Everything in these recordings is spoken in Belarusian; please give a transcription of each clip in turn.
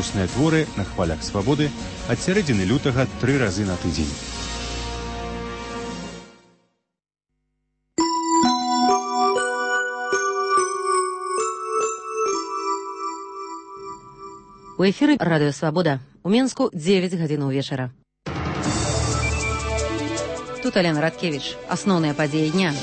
конкурсныя творы на хвалях свабоды ад сярэдзіны лютага 3 разы на тыдзень. У эфіры радыё «Свабода». У Менску 9 гадзінаў вечара. Тут Алена Радкевіч. Асноўныя падзеі дня.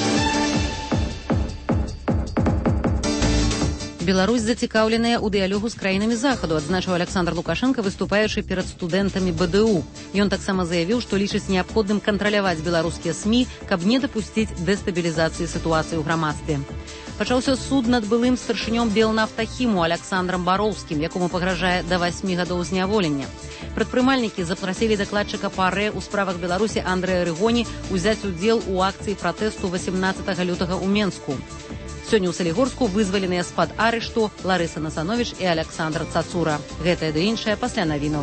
Беларусь зацікаўленая ў дыялогу з краінамі Захаду, адзначыў Александр Лукашенко, выступаючы перад студэнтамі БДУ. Ён таксама заявіў, што лічыць неабходным кантраляваць беларускія СМІ, каб не дапусціць дэстабілізацыі сітуацыі ў грамадстве. Пачаўся суд над былым старшынём Белнафтахіму Александрам Бароўскім, якому пагражае да 8 гадоў зняволення. Прадпрымальнікі запрасілі дакладчыка ПАРЭ ў справах Беларусі Андрэя Рыгоні ўзяць удзел у акцыі пратэсту 18 лютага ў Менску. Сёння ў Салігорску вызваленыя з-пад арышту Ларыса Насановіч і Александр Цацура. Гэтае ды іншае пасля навінаў.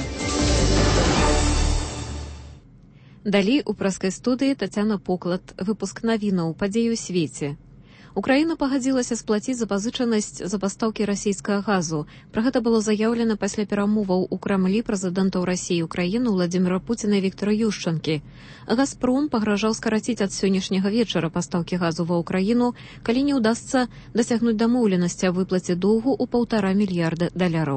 Далей у праскай студыі Тацяна Поклад. Выпуск навінаў падзеі ў свеце. Украіна пагадзілася сплаціць запазычанасць за пастаўкі расійскага газу. Пра гэта было заяўлена пасля перамоваў у Крамлі прэзідэнтаў Расіі і Украіны Владзіміра Пуціна і Віктора Юшчанкі. «Газпром» пагражаў скараціць ад сённяшняга вечара пастаўкі газу ва ўкраіну, калі не ўдасца дасягнуць дамоўленасці аб выплаце доўгу ў $1,5 мільярда.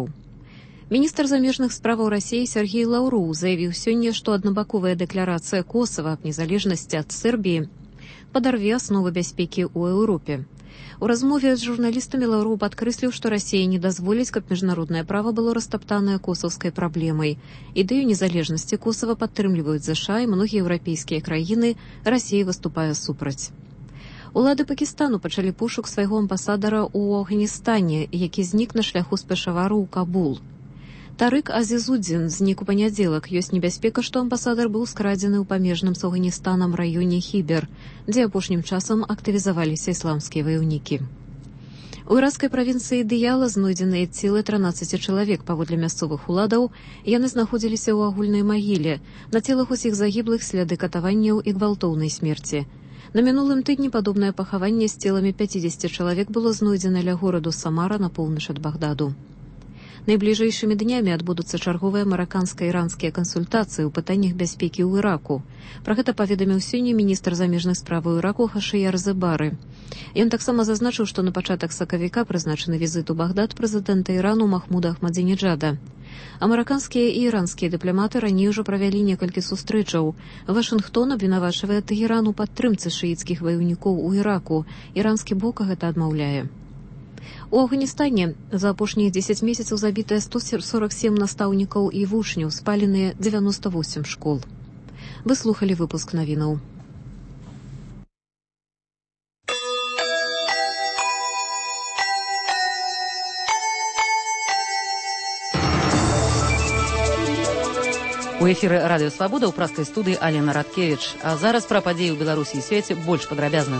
Міністр замежных справаў Расіі Сергей Лаўроў заявіў сёння, што аднабаковая дэкларацыя Косава аб незалежнасці ад Сербіі падарве асновы бяспекі ў Еўропе. У размове з журналістамі Лаўроў падкрэсліў, што Расія не дазволіць, каб міжнароднае права было растаптанае косаўскай праблемай. Ідэю незалежнасці Косава падтрымліваюць ЗША і многія еўрапейскія краіны, Расія выступае супраць. Улады Пакістану пачалі пошук свайго амбасадара ў Афганістане, які знік на шляху з Пешавару ў Кабул. Тарык Азізудзін знік у панядзелак. Ёсць небяспека, што амбасадар быў скрадзены ў памежным з Афганістанам раёне Хібер, дзе апошнім часам актывізаваліся ісламскія ваяўнікі. У іракскай правінцыі Дыяла знойдзеныя целы 13 чалавек. Паводле мясцовых уладаў, яны знаходзіліся ў агульнай магіле. На целах усіх загіблых сляды катаванняў і гвалтоўнай смерці. На мінулым тыдні падобнае пахаванне з целамі 50 чалавек было знойдзена ля гораду Самара на поўнач ад Багдаду. Найбліжэйшымі днямі адбудуцца чарговыя мараканска-іранскія кансультацыі ў пытаннях бяспекі ў Іраку. Пра гэта паведаміў сёння міністр замежных справаў Іраку Хашыяр Зебары. Ён таксама зазначыў, што на пачатак сакавіка прызначаны візіт у Багдад прэзідэнта Ірану Махмуда Ахмадзінеджада. Амерыканскія і іранскія дыпламаты раней ужо правялі некалькі сустрэчаў. Вашынгтон абвінавачвае Тэгеран у падтрымцы шыіцкіх ваяўнікоў у Іраку. Іранскі бок гэта адмаўляе. У Афганістане за апошнія 10 месяцаў забітыя 147 настаўнікаў і вучняў, спаленыя 98 школ. Вы слухалі выпуск навінаў. У эфіры радыё «Свабода» ў праскай студыі Алена Радкевіч. А зараз пра падзеі ў Беларусі і свеце больш падрабязна.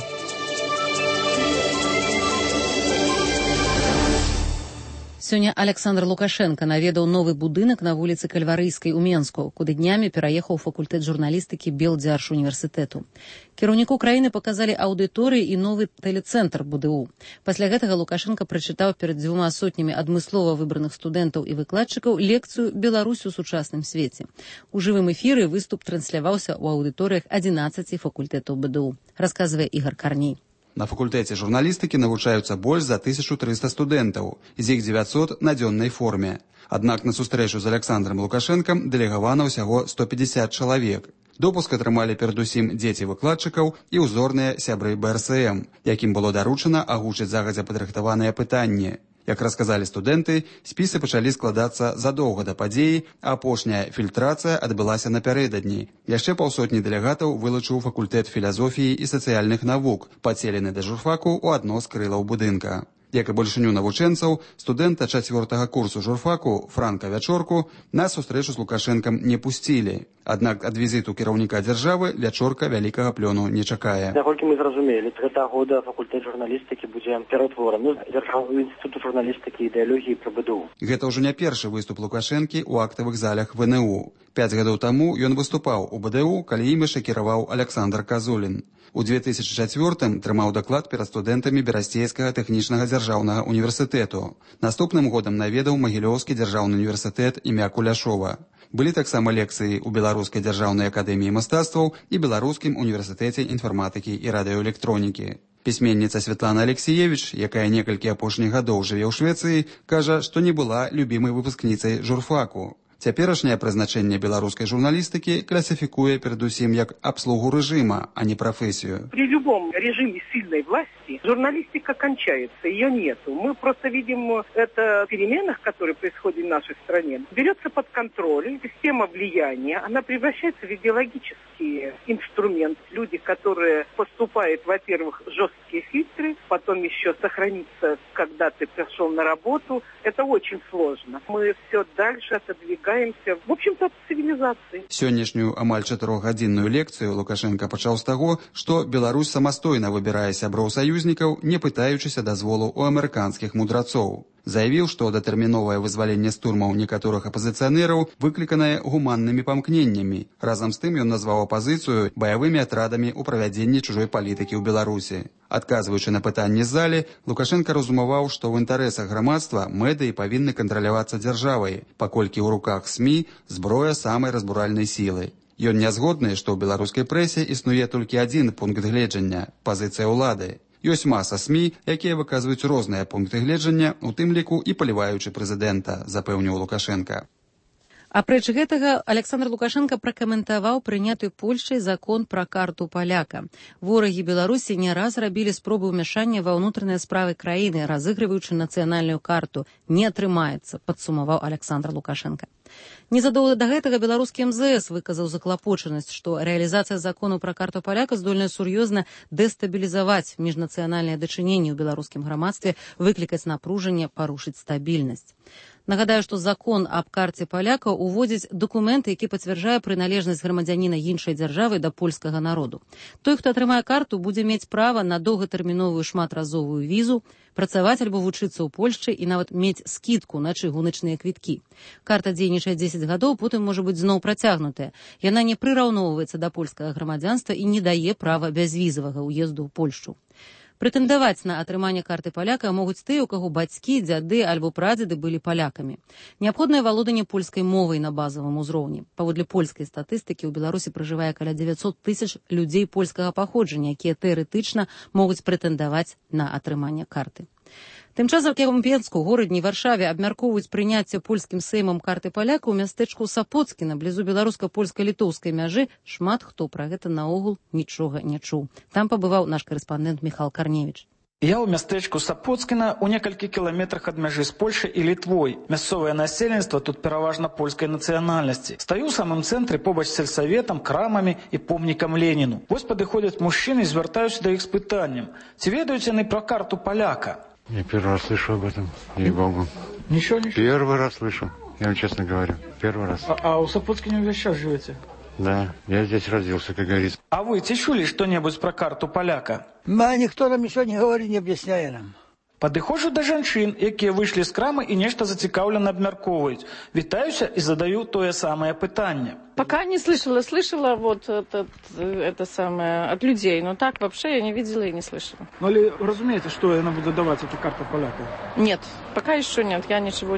Сёння Александр Лукашенко наведаў новы будынак на вуліцы Кальварыйскай у Менску, куды днямі пераехаў факультэт журналістыкі Белдзяржуніверсітэту. Кіраўніку краіны паказалі аўдыторыі і новы тэлецэнтр БДУ. Пасля гэтага Лукашенко прачытаў перад 200 адмыслова выбраных студэнтаў і выкладчыкаў лекцыю «Беларусь у сучасным свеце». У жывым эфіры выступ трансляваўся ў аўдыторыях 11 факультэтаў БДУ, расказвае Ігор Карней. На факультэце журналістыкі навучаюцца больш за 1300 студэнтаў, з іх 900 на дзённай форме. Аднак на сустрэчу з Александром Лукашэнкам дэлегавана ўсяго 150 чалавек. Допуск атрымалі перадусім дзеці выкладчыкаў і ўзорныя сябры БРСМ, якім было даручана агучыць загадзя падрыхтаваныя пытанні. Як расказалі студэнты, спісы пачалі складацца задоўга да падзеі, а апошняя фільтрацыя адбылася напярэдадні. Яшчэ паўсотні дэлегатаў вылучыў факультэт філазофіі і сацыяльных навук, падселены да журфаку ў адно з крылаў будынка. Як і большыню навучэнцаў, студэнта 4-го курсу журфаку Франка Вячорку на сустрэчу з Лукашэнкам не пусцілі. Аднак ад візіту кіраўніка дзяржавы Вячорка вялікага плёну не чакае. Наколькі мы зразумелі, з гэтага года факультэт журналістыкі будзе пераўтвораны ў Дзяржаўны інстытут журналістыкі і ідэалогіі пры БДУ. Гэта ўжо не першы выступ Лукашэнкі ў актавых залях ВНУ. 5 гадоў таму ён выступаў у БДУ, калі ім яшчэ кіраваў Александр Казулін. У 2004-м трымаў даклад перад студэнтамі Берасцейскага тэхнічнага дзяржаўнага дзяржаўнага універсітэту. Наступным годам наведаў Магілёўскі дзяржаўны універсітэт імя Куляшова. Былі таксама лекцыі ў Беларускай дзяржаўнай акадэміі мастацтваў і Беларускім універсітэце інфарматыкі і радыёэлектронікі. Пісьменніца Святлана Алексеевич, якая некалькі апошніх гадоў жыве ў Швецыі, кажа, што не была любімай выпускніцай журфаку. Цяперашняе прызначэнне беларускай журналістыкі класіфікуе перадусім як абслугу рэжыма, а не прафесію. При любом режиме сильной власти журналистика кончается, ее нету. Мы просто видим это в переменах, которые происходят в нашей стране. Берется под контроль система влияния, она превращается в идеологический инструмент. Люди, которые поступают, во-первых, жесткие фильтры, потом еще сохраниться, когда ты пришел на работу, это очень сложно. Мы все дальше отодвигаемся, в общем-то, от цивилизации. Сённяшнюю амаль 4-гадзінную лекцыю Лукашенко пачаў з таго, што Беларусь самастойна выбірае сяброў саюзнікаў, не пытаючыся дазволу ў амерыканскіх мудрацоў. Заявіў, што датэрміновае вызваленне з турмаў некаторых апазіцыянераў выкліканае гуманнымі памкненнямі. Разам з тым ён назваў апазіцыю баявымі атрадамі ў правядзенні чужой палітыкі ў Беларусі. Адказваючы на пытанні з залі, Лукашенко разумаваў, што ў інтарэсах грамадства медыі павінны кантралявацца дзяржавай, паколькі ў руках СМІ зброя самай разбуральнай сілы. Ён не згодны, што ў беларускай прэсе існуе толькі адзін пункт гледжання – пазіцыя ўлады. Ёсць маса СМІ, якія выказваюць розныя пункты гледжання, у тым ліку і паліваючы прэзідэнта, запэўніў Лукашенка. Апроч гэтага, Александр Лукашенко пракаментаваў прыняты Польшчай закон пра карту паляка. Ворагі Беларусі не раз рабілі спробы ўмяшання ва ўнутраныя справы краіны, разыгрываючы нацыянальную карту. Не атрымаецца, падсумаваў Александр Лукашенко. Незадоўга да гэтага беларускі МЗС выказаў заклапочанасць, што рэалізацыя закону пра карту паляка здольная сур'ёзна дэстабілізаваць міжнацыянальныя дачыненні ў беларускім грамадстве, выклікаць напружанне, парушыць стабільнасць. Нагадаю, што закон аб карце паляка уводзіць дакумент, які пацвярджае прыналежнасць грамадзяніна іншай дзяржавы да польскага народу. Той, хто атрымае карту, будзе мець права на доўгатэрміновую шматразовую візу, працаваць альбо вучыцца ў Польшчы і нават мець скідку на чыгуначныя квіткі. Карта дзейнічае 10 гадоў, потым можа быць зноў працягнутая. Яна не прыраўноўваецца да польскага грамадзянства і не дае права бязвізавага ўезду ў Польшчу. Прэтэндаваць на атрыманне карты паляка могуць тыя, у каго бацькі, дзяды альбо прадзеды былі палякамі. Неабходнае валоданне польскай мовай на базавым узроўні. Паводле польскай статыстыкі ў Беларусі пражывае каля 900 тысяч людзей польскага паходжання, якія тэарэтычна могуць прэтэндаваць на атрыманне карты. Тым часам у Пенску, горадні Варшаве абмяркоўваюць прыняцце польскім сеймам карты паляка ў мястэчку Сапоцкіна, блізу беларуска-польска-літоўскай мяжы. Шмат хто пра гэта наогул нічога не чуў. Там пабываў наш карэспандэнт Міхал Карневіч. Я ў мястэчку Сапоцкіна у некалькі кіламетрах ад мяжы з Польшай і Літвой. Мясцовае насельніцтва тут пераважна польскай нацыянальнасці. Стаю ў самым цэнтры побач з сельсаветам, крамамі і помнікам Леніну. Вось падыходзяць мужчыны і звяртаюцца да іх з пытаннем: ці ведаюць яны пра карту паляка? Я первый раз слышу об этом, ей-богу. Ничего. Первый раз слышу, я вам честно говорю, первый раз. А у Сапоцкіна вы сейчас живете? Да, я здесь родился, как говорится. А вы чули что-нибудь про карту паляка? Никто нам ничего не говорит, не объясняет нам. Падыходжу да жанчын, якія выйшлі з крамы і нешта зацікаўлена абмяркоўваюць. Вітаюся і задаю тое самае пытанне. Пока не слышала вот это самое от людей, но так вообще я не видела и не слышала. Ну или разумеете, что она будет давать эту карту поляка? Нет, пока еще нет, я ничего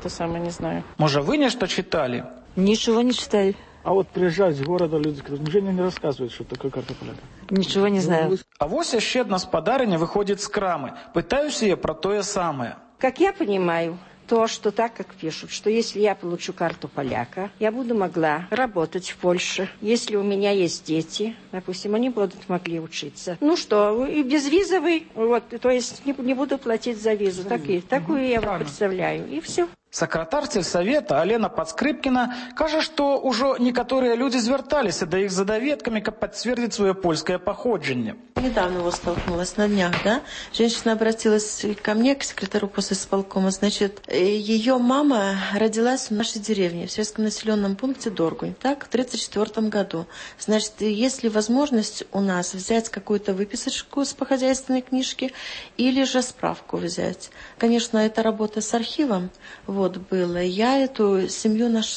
не знаю. Может, вы нечто читали? Ничего не читали. А вот приезжают с города люди, неужели не рассказывают, что такое карта поляка? Ничего не знаю. А вось яшчэ адна спадарыня выходит з крамы. Пытаюсь ее про то самое. Как я понимаю, то, что так, как пишут, что если я получу карту поляка, я буду могла работать в Польше. Если у меня есть дети, допустим, они будут могли учиться. Ну что, и безвизовый, то есть не буду платить за визу. Такую я представляю, и все. Сакратар сельсавета Алена Падскрыпкіна кажа, што ўжо некаторыя людзі звярталіся да іх за даведкамі, каб пацвердзіць сваё польскае паходжанне. Недавно его столкнулась на днях, да? Женщина обратилась ко мне, к секретарю посисполкома. Значит, ее мама родилась в нашей деревне, в сельском населенном пункте Доргунь, так, в 1934 году. Значит, есть ли возможность у нас взять какую-то выписочку с хозяйственной книжки или же справку взять? Конечно, это работа с архивом, было. Я эту семью нашла.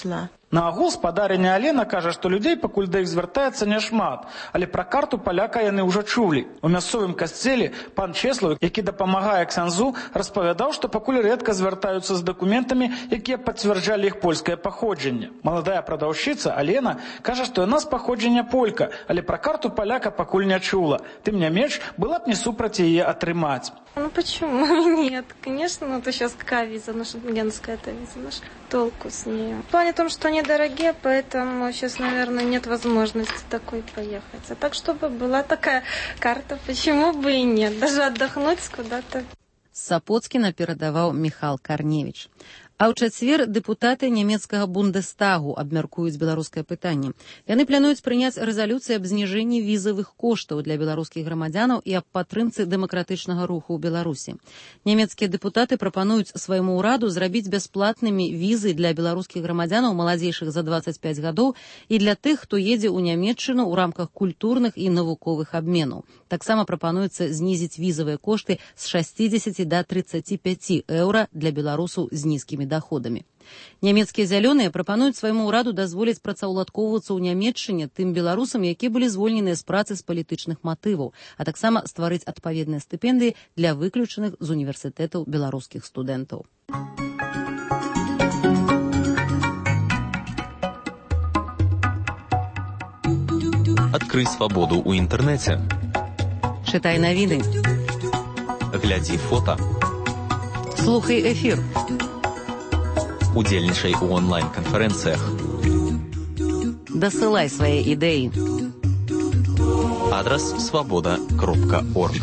На агул спадарыня Алена кажа, што людзей пакуль да іх звяртаецца няшмат, але пра карту паляка яны ўжо чулі. У мясцовым касцеле пан Чеслав, які дапамагае ксяндзу, распавядаў, што пакуль рэдка звяртаюцца з дакументамі, якія пацвярджалі іх польскае паходжанне. Маладая прадаўшчыца Алена кажа, што яна з паходжання полька, але пра карту паляка пакуль не чула. Тым не менш, была б не супраць яе атрымаць. Ну почему? Нет, конечно, ну это сейчас какая виза, ну шенгенская эта виза, наш толку с ней. В плане том, что они дорогие, поэтому сейчас, наверное, нет возможности такой поехать. А так, чтобы была такая карта, почему бы и нет, даже отдохнуть куда-то. З Сапоцкіна перадаваў Міхал Карневіч. А ў чацвер дэпутаты нямецкага Бундестагу абмяркуюць беларускае пытанне. Яны плануюць прыняць рэзалюцыю аб зніжэнні візавых коштаў для беларускіх грамадзянаў і аб падтрымцы дэмакратычнага руху ў Беларусі. Нямецкія дэпутаты прапануюць свайму ўраду зрабіць бясплатнымі візы для беларускіх грамадзянаў маладзейшых за 25 гадоў і для тых, хто едзе ў Нямецчыну ў рамках культурных і навуковых абменаў. Таксама прапануецца знізіць візавыя кошты з 60 да 35 еўра для беларусаў з нізкімі доходамі. Нямецкія зялёныя прапануюць свайму ўраду дазволіць працаўладкоўвацца ў Нямецчыне тым беларусам, якія былі звольненыя з працы з палітычных матываў, а таксама стварыць адпаведныя стыпендыі для выключаных з універсітэтаў беларускіх студэнтаў. Адкрый свабоду ў інтэрнэце. Чытай навіны. Глядзі фота. Слухай эфір. Удзельнічай у онлайн-канферэнцыях. Дасылай свае ідэі. Адрас свабода.орг.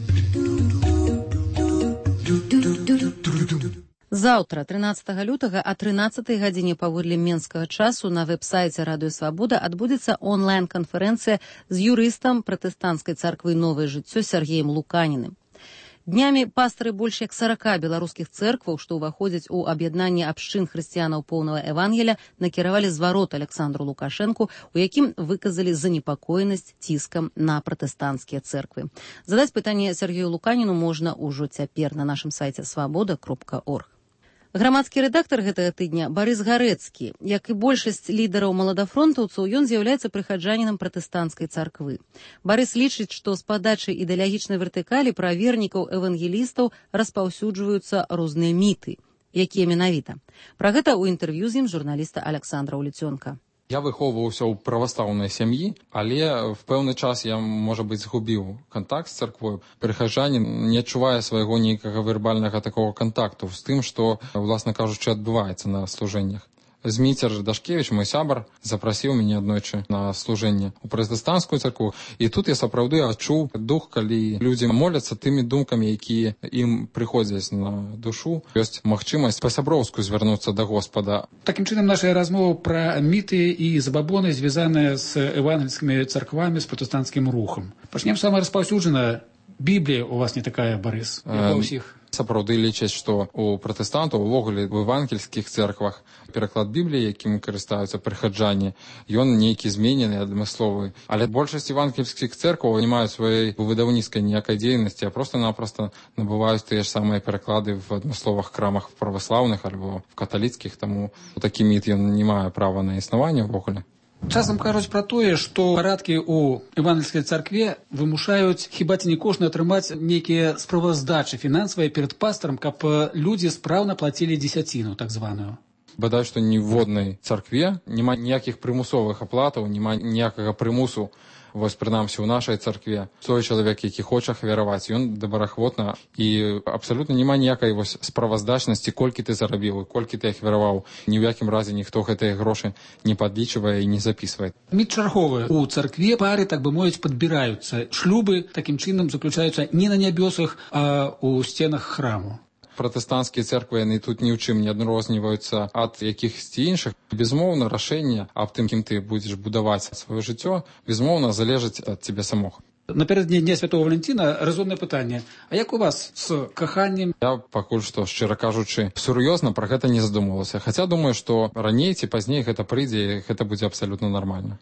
Заўтра, 13 лютага, о 13 гадзіне паводле менскага часу на вэб-сайце Радыё Свабода адбудзецца онлайн-канферэнцыя з юрыстам пратэстанцкай царквы «Новае жыццё» Сергеем Луканіным. Днямі пастары больш як 40 беларускіх цэркваў, што ўваходзяць у аб'яднанне абшчын хрысціянаў поўнага Евангелія, накіравалі зварот Александру Лукашэнку, у якім выказалі занепакоенасць ціскам на пратэстанцкія цэрквы. Задаць пытанне Сергею Луканіну можна ўжо цяпер на нашым сайце свабода.орг. Грамадскі рэдактар гэтага тыдня Барыс Гарэцкі. Як і большасць лідараў маладафронтаўцаў, ён з'яўляецца прыхаджанінам пратэстанцкай царквы. Барыс лічыць, што з падачай ідэалагічнай вертыкалі пра вернікаў евангелістаў распаўсюджваюцца розныя міты. Якія менавіта? Пра гэта ў інтэрв'ю з ім журналіста Александра Уліцёнка. Я выхоўваўся ў праваслаўнай сям'і, але в пэўны час я, можа быць, згубіў кантакт з царквою. Прыхаджанін не адчувае свайго нейкага вербальнага такого кантакту з тым, што, уласна кажучы, адбываецца на служэннях. Зміцер Дашкевіч, мой сябар, запрасіў мяне аднойчы на служэнне ў пратэстанцкую царкву. І тут я сапраўды адчуў дух, калі людзі моляцца тымі думкамі, якія ім прыходзяць на душу. Ёсць магчымасць па-сяброўску звярнуцца да Господа. Такім чынам, наша размова пра міты і забабоны, звязаныя з евангельскімі царквамі, з пратэстанцкім рухам. Пачнем самае распаўсюджанае. Біблія у вас не такая, Барыс, як у ўсіх. Сапраўды лічаць, што у пратэстантаў, увогуле у евангельскіх церквах пераклад Бібліі, якім карыстаюцца прыхаджане, ён нейкі зменены, адмысловы. Але большасць евангельскіх церкваў не маюць сваёй выдаўніцкай ніякай дзейнасці, а проста-напросто набываюць тыя ж самыя пераклады в адмысловых крамах праваслаўных альбо в каталіцкіх, таму такі міт ён не мае права на існаванне ўвогуле. Часам кажуць пра тое, што парадкі ў евангельскай царкве вымушаюць хіба ці не кожны атрымаць нейкія справаздачы фінансавыя перад пастарам, каб людзі спраўна плацілі дзесяціну, так званую. Бадай, што ніводнай царкве няма ніякіх прымусовых аплатаў, няма ніякага прымусу. Вось, прынамсі, у нашай царкве той чалавек, які хоча ахвяраваць, ён добраахвотна, і абсалютна няма ніякай вось справаздачнасці, колькі ты зарабіў, колькі ты ахвяраваў. Ні ў якім разе ніхто гэтыя грошы не падлічвае і не запісвае. Міт чарговы. У царкве пары, так бы мовіць, падбіраюцца. Шлюбы такім чынам заключаюцца не на нябёсах, а ў сценах храму. Пратэстанцкія церквы, яны тут ні ў чым не адрозніваюцца ад якіхсьці іншых. Безумоўна, рашэнне аб тым, кім ты будзеш будаваць сваё жыццё, безумоўна, залежыць ад цябе самога. Напярэдадні Дня Святого Валентина разумнае пытанне. А як у вас з каханнем? Я пакуль што, шчыра кажучы, сур'ёзна пра гэта не задумвалася. Хаця думаю, што раней ці пазней гэта прыйдзе, і гэта будзе абсалютна нармальна.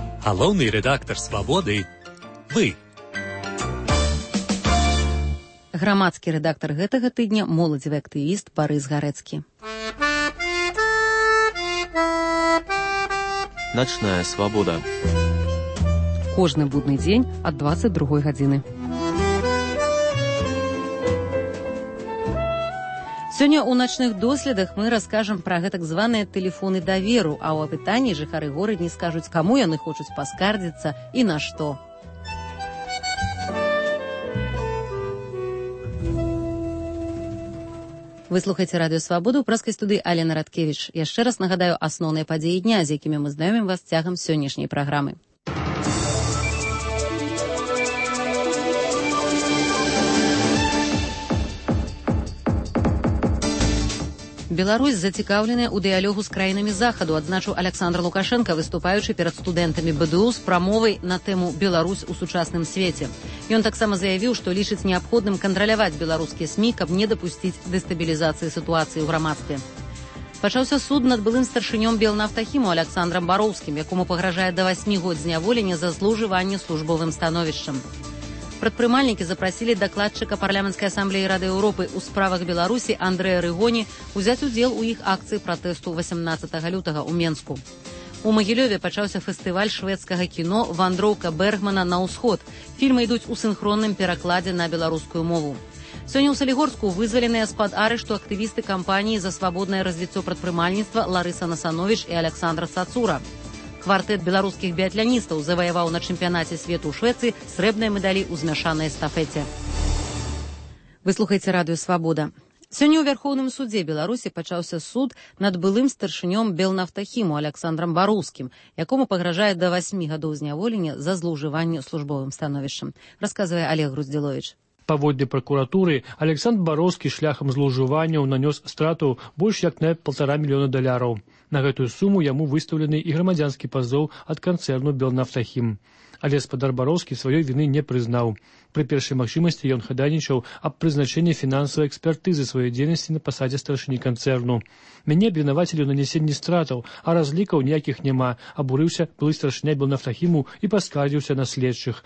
Галоўны рэдактар «Свабоды» вы. Грамадскі рэдактар гэтага тыдня, моладзевы актывіст Барыс Гарэцкі. Начная свабода. Кожны будны дзень ад 22 гадзіны. Сёння ў начных доследах мы раскажам пра гэтак званыя тэлефоны даверу, а ў апытанні жыхары горадні скажуць, каму яны хочуць паскардзіцца і на што. Вы слухаеце радыё Свабоду, ў праскай студыі Алена Радкевіч. Яшчэ раз нагадаю асноўныя падзеі дня, з якімі мы знаёмім вас цягам сённяшняй праграмы. Беларусь зацікаўленая ў дыялогу з краінамі захаду, адзначыў Александр Лукашенко, выступаючы перад студэнтамі БДУ з прамовай на тэму «Беларусь у сучасным свеце». Ён таксама заявіў, што лічыць неабходным кантраляваць беларускія СМІ, каб не дапусціць дэстабілізацыі сітуацыі ў грамадстве. Пачаўся суд над былым старшынём Белнафтахіму Александрам Бароўскім, якому пагражае да 8 год зняволення за злоўжыванне службовым становішчам. Прадпрымальнікі запрасілі дакладчыка парламенцкай асамблеі Рады Еўропы ў справах Беларусі Андрэя Рыгоні узяць удзел у іх акцыі пратэсту 18 лютага ў Менску. У Магілёве пачаўся фестываль шведскага кіно «Вандроўка Бергмана на ўсход». Фільмы ідуць у сінхронным перакладзе на беларускую мову. Сёння ў Салігорску вызваленыя з-пад арышту актывісты кампаніі за свабоднае развіццё прадпрымальніцтва Ларыса Насановіч і Александр Сацура. Квартэт беларускіх біятляністаў заваяваў на чэмпіянаце свету ў Швецыі срэбныя медалі ў змяшанай эстафеце. Вы слухаеце радыё Свабода. Сёння ў Вярхоўным судзе Беларусі пачаўся суд над былым старшынём Белнафтахіму Александрам Бароўскім, якому пагражае да 8 гадоў зняволення за злоўжыванне службовым становішчам, расказвае Олег Груздзіловіч. Паводле пракуратуры, Александр Бароўскі шляхам злоўжыванняў нанёс страту больш як на $1,5 мільёна. На гэтую суму яму выстаўлены і грамадзянскі пазоў ад канцэрну Белнафтахім. Але спадар Бароўскі сваёй віны не прызнаў. Пры першай магчымасці ён хадайнічаў аб прызначэнні фінансавай экспертызы сваёй дзейнасці на пасадзе старшыні канцэрну. Мяне абвінавацілі ў нанесенні стратаў, а разлікаў ніякіх няма, абурыўся былы старшыня Белнафтахіму і паскардзіўся на следчых.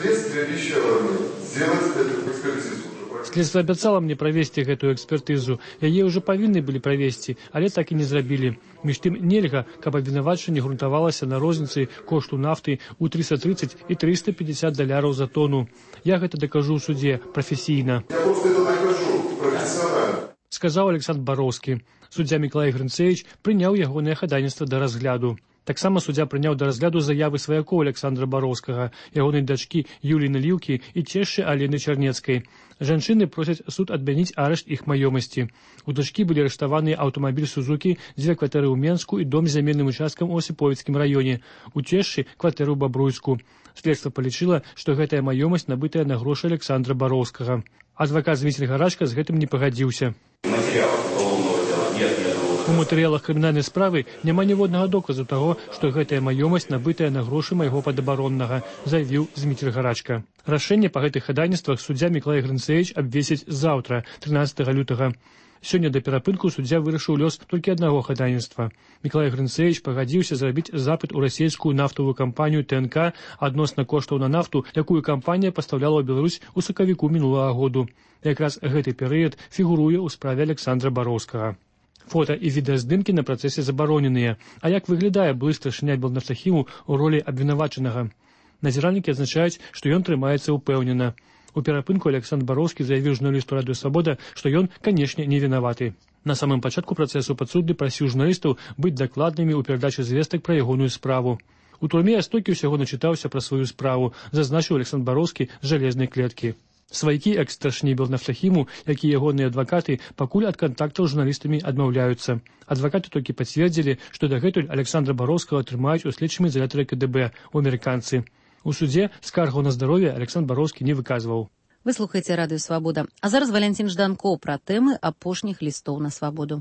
Следства абяцала мне правесці гэтую экспертызу. Яе ўжо павінны былі правесці, але так і не зрабілі. Між тым нельга, каб абвінавачанне грунтавалася на розніцы кошту нафты ў $330 і $350 за тону. Я гэта дакажу ў судзе прафесійна. Я просто это докажу профессионально, сказаў Александр Бароўскі. Суддзя Мікалай Грынцевіч прыняў ягонае хадайніцтва да разгляду. Таксама суддзя прыняў да разгляду заявы сваякоў Александра Бароўскага, ягонай дачкі Юліі Наліўкі і цешчы Алены Чарнецкай. Жанчыны просяць суд адмяніць арышт іх маёмасці. У дачкі былі арыштаваныя аўтамабіль Сузукі, 2 кватэры ў Менску і дом з зямельным участкам у Осіповіцкім раёне. У цешчы кватэру ў Бабруйску. Следства палічыла, што гэтая маёмасць набытая на грошы Александра Бароўскага. Адвакат Зміцер Гарачка з гэтым не пагадзіўся. У матэрыялах крымінальнай справы няма ніводнага доказу таго, што гэтая маёмасць набытая на грошы майго падабароннага, заявіў Зміцер Гарачка. Рашэнне па гэтых хадайніцтвах суддзя Мікалай Грынцевіч абвесіць заўтра, 13 лютага. Сёння да перапынку суддзя вырашыў лёс толькі аднаго хадайніцтва. Мікалай Грынцевіч пагадзіўся зрабіць запыт у расійскую нафтавую кампанію ТНК адносна коштаў на нафту, якую кампанія пастаўляла ў Беларусь у сакавіку мінулага году. Якраз гэты перыяд фігуруе ў справе Александра Бароўскага. Фота і відэаздымкі на працэсе забароненыя. А як выглядае былы старшыня Белнафтахіму ў ролі абвінавачанага? Назіральнікі адзначаюць, што ён трымаецца ўпэўнена. У перапынку Александр Бароўскі заявіў журналісту радыё Свабода, што ён, канешне, не вінаваты. На самым пачатку працэсу падсудны прасіў журналістаў быць дакладнымі ў перадачы звестак пра ягоную справу. У турме я столькі ўсяго начытаўся пра сваю справу, зазначыў Александр Бароўскі з жалезнай клеткі. Сваякі экс-старшыні Белнафтахіму, як і ягоныя адвакаты, пакуль ад кантактаў з журналістамі адмаўляюцца. Адвакаты толькі пацвердзілі, што дагэтуль Александра Бароўскага трымаюць у следчым изалятары КДБ у амерыканцы. У судзе скаргаў на здароўе Александр Бароўскі не выказваў. Вы слухаеце радыё Свабода. А зараз Валянцін Жданкоў пра тэмы апошніх лістоў на свабоду.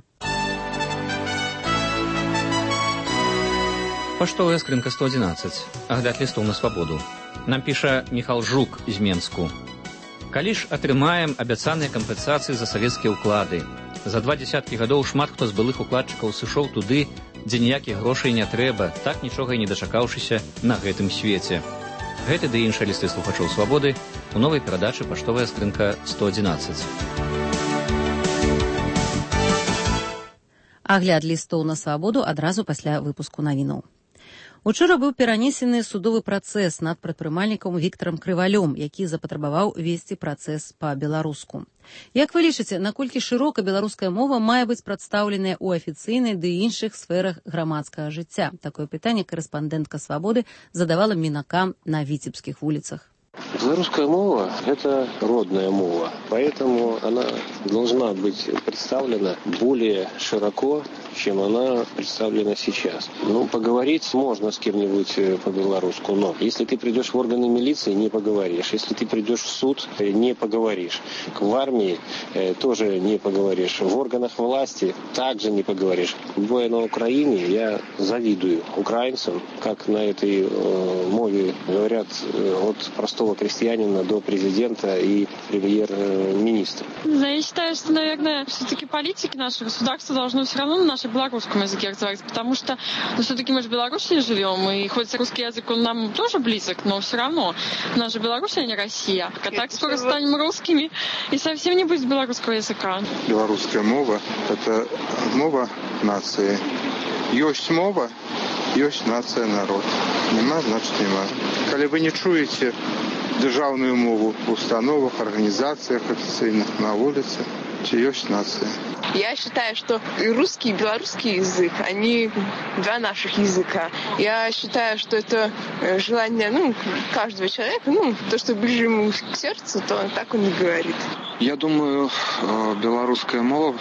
Паштовая скрынка 111. Агляд лістоў на свабоду. Нам піша Міхал Жук з Менску. Калі ж атрымаем абяцаныя кампенсацыі за савецкія ўклады. За 20 гадоў шмат хто з былых укладчыкаў сышоў туды, дзе ніякіх грошай не трэба, так нічога і не дачакаўшыся на гэтым свеце. Гэты ды іншыя лісты слухачоў «Свабоды» у новай перадачы «Паштовая скрынка 111». Агляд лістоў на «Свабоду» адразу пасля выпуску навінаў. Учора быў перанесены судовы працэс над прадпрымальнікам Віктарам Крывалём, які запатрабаваў весці працэс па-беларуску. Як вы лічыце, наколькі шырока беларуская мова мае быць прадстаўленая ў афіцыйнай ды іншых сферах грамадскага жыцця? Такое пытанне корэспандэнтка «Свабоды» задавала мінакам на віцебскіх вуліцах. Белорусская мова – это родная мова, поэтому она должна быть представлена более широко, чем она представлена сейчас. Ну, поговорить можно с кем-нибудь по-белорусски, но если ты придешь в органы милиции, не поговоришь. Если ты придешь в суд, не поговоришь. В армии тоже не поговоришь. В органах власти также не поговоришь. Бывая на Украине, я завидую украинцам, как на этой мове говорят от простого крестьянина до президента и премьер-министра. Я считаю, что, наверное, все-таки политики нашего государства должны все равно на нашем белорусском языке разговаривать, потому что все-таки мы же в Беларуси живем, и хоть русский язык он нам тоже близок, но все равно у нас же Беларусь, а не Россия. А так скоро станем русскими, и совсем не будет белорусского языка. Белорусская мова – это мова нации. Есть мова, есть нация, народ. Нема, значит нема. Коли вы не чуете державную мову в установах, организациях официальных, на улице, есть нация. Я считаю, что и русский, и белорусский язык, они два наших языка. Я считаю, что это желание каждого человека, то, что ближе ему к сердцу, то так он и говорит. Я думаю, белорусская мова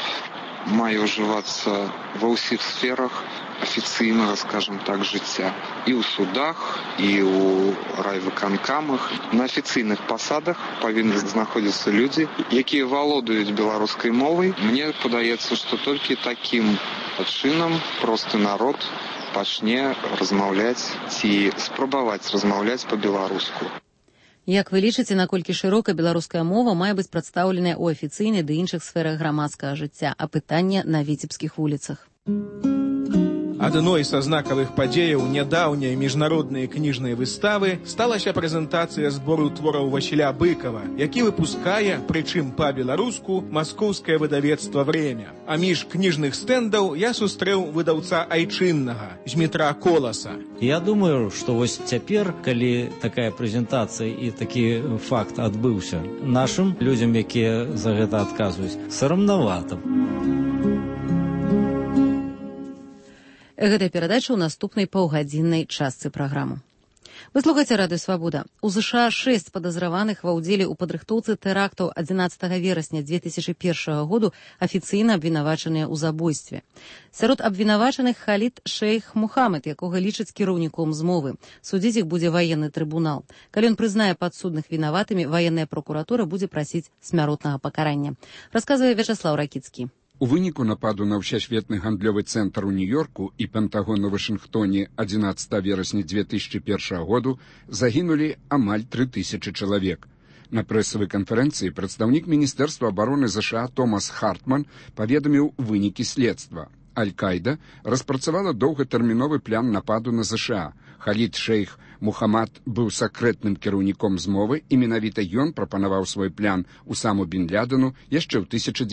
мае ўжывацца ва ўсіх сферах афіцыйнага, скажем так, жыцця. І ў судах, і ў райвыканкамах. На афіцыйных пасадах павінны знаходзіцца людзі, якія валодаюць беларускай мовай. Мне падаецца, што толькі такім чынам просты народ пачне размаўляць ці спрабаваць размаўляць па-беларуску. Як вы лічыце, наколькі шырока беларуская мова мае быць прадстаўленая ў афіцыйнай ды іншых сферах грамадскага жыцця? А пытанне на віцебскіх вуліцах. Адной са знакавых падзеяў нядаўняй міжнароднай кніжнай выставы сталася прэзентацыя збору твораў Васіля Быкова, які выпускае, прычым па-беларуску, маскоўскае выдавецтва «Время». А між кніжных стэндаў я сустрэў выдаўца айчыннага, Змітра Коласа. Я думаю, што вось цяпер, калі такая прэзентацыя і такі факт адбыўся, нашым людзям, якія за гэта адказваюць, сарамнавата. Гэта перадача ў наступнай паўгадзіннай частцы праграмы. Вы слухаце радыё «Свабода». У ЗША 6 падазраваных ва ўдзеле ў падрыхтоўцы тэрактаў 11 верасня 2001 году афіцыйна абвінавачаныя ў забойстве. Сярод абвінавачаных Халід Шейх Мухаммед, якога лічаць кіраўніком змовы. Судзіць іх будзе ваенны трыбунал. Калі ён прызнае падсудных вінаватымі, ваенная прокуратура будзе прасіць смяротнага пакарання. Расказвае Вячаслаў Ракіцкі. У выніку нападу на ўсесветны гандлёвы цэнтр у Нью-Йорку і Пентагон у Вашынгтоне 11 верасня 2001 году загінулі амаль 3000 чалавек. На прэсавай канферэнцыі прадстаўнік Міністэрства абароны ЗША Томас Хартман паведаміў вынікі следства. Аль-Каіда распрацавала доўгатэрміновы план нападу на ЗША. Халід Шейх Мухаммад быў сакрэтным кіраўніком змовы, і менавіта ён прапанаваў свой план Усаму бін Лядену яшчэ ў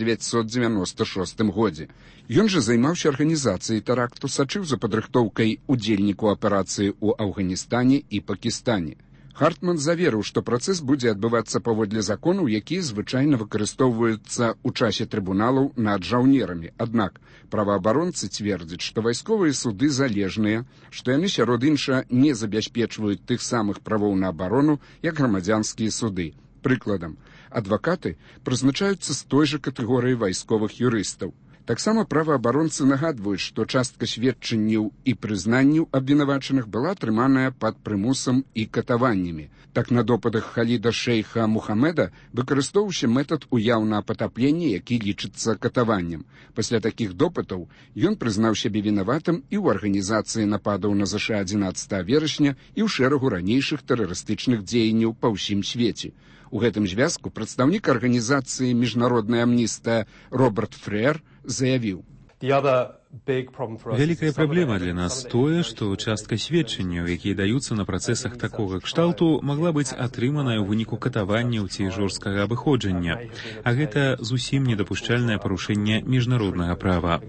1996 годзе. Ён жа займаўся арганізацыяй тэракту, сачыў за падрыхтоўкай удзельніку аперацыі ў Афганістане і Пакістане. Хартман заверыў, што працэс будзе адбывацца паводле законаў, якія звычайна выкарыстоўваюцца ў часе трыбуналаў над жаўнерамі. Аднак праваабаронцы цвердзяць, што вайсковыя суды залежныя, што яны сярод інша не забяспечваюць тых самых правоў на абарону, як грамадзянскія суды. Прыкладам, адвакаты прызначаюцца з той жа катэгорыі вайсковых юрыстаў. Таксама праваабаронцы нагадваюць, што частка сведчанняў і прызнанняў абвінавачаных была атрыманая пад прымусам і катаваннямі. Так на допытах Халіда Шейха Мухаммеда выкарыстоўваўся метад уяўнага патаплення, які лічыцца катаваннем. Пасля такіх допытаў ён прызнаў сябе вінаватым і ў арганізацыі нападаў на ЗША 11 верасня і ў шэрагу ранейшых тэрарыстычных дзеянняў па ўсім свеце. У гэтым звязку прадстаўнік арганізацыі «Міжнародная амністыя» Роберт Фрэр заявіў. The other Вялікая праблема для нас тое, што частка сведчанняў, якія даюцца на працэсах такога кшталту, магла быць атрыманая ў выніку катаванняў ці жорсткага абыходжання. А гэта зусім недапушчальнае парушэнне міжнароднага права.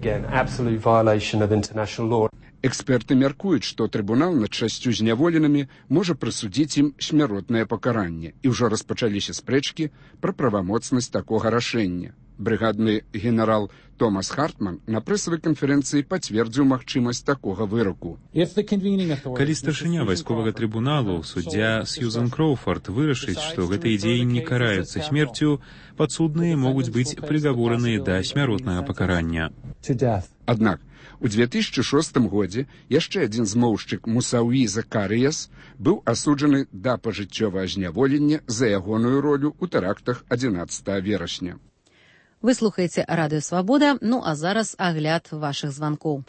Эксперты мяркуюць, што трыбунал над 6 зняволенымі можа прысудзіць ім смяротнае пакаранне, і ўжо распачаліся спрэчкі пра правамоцнасць такога рашэння. Брыгадны генерал Томас Хартман на прэсавай канферэнцыі пацвердзіў магчымасць такога выраку. Калі старшыня вайсковага трыбуналу, суддзя Сьюзан Кроуфорд, вырашыць, што гэтыя дзеянні караюцца смерцю, падсудныя могуць быць прыгавораныя да смяротнага пакарання. Аднак, у 2006 годзе яшчэ адзін змоўшчык Мусауі Закарыяс быў асуджаны да пажыццёвага зняволення за ягоную ролю ў тэрактах 11 верасня. Вы слухаеце Радыё Свабода, ну а зараз агляд вашых званкоў.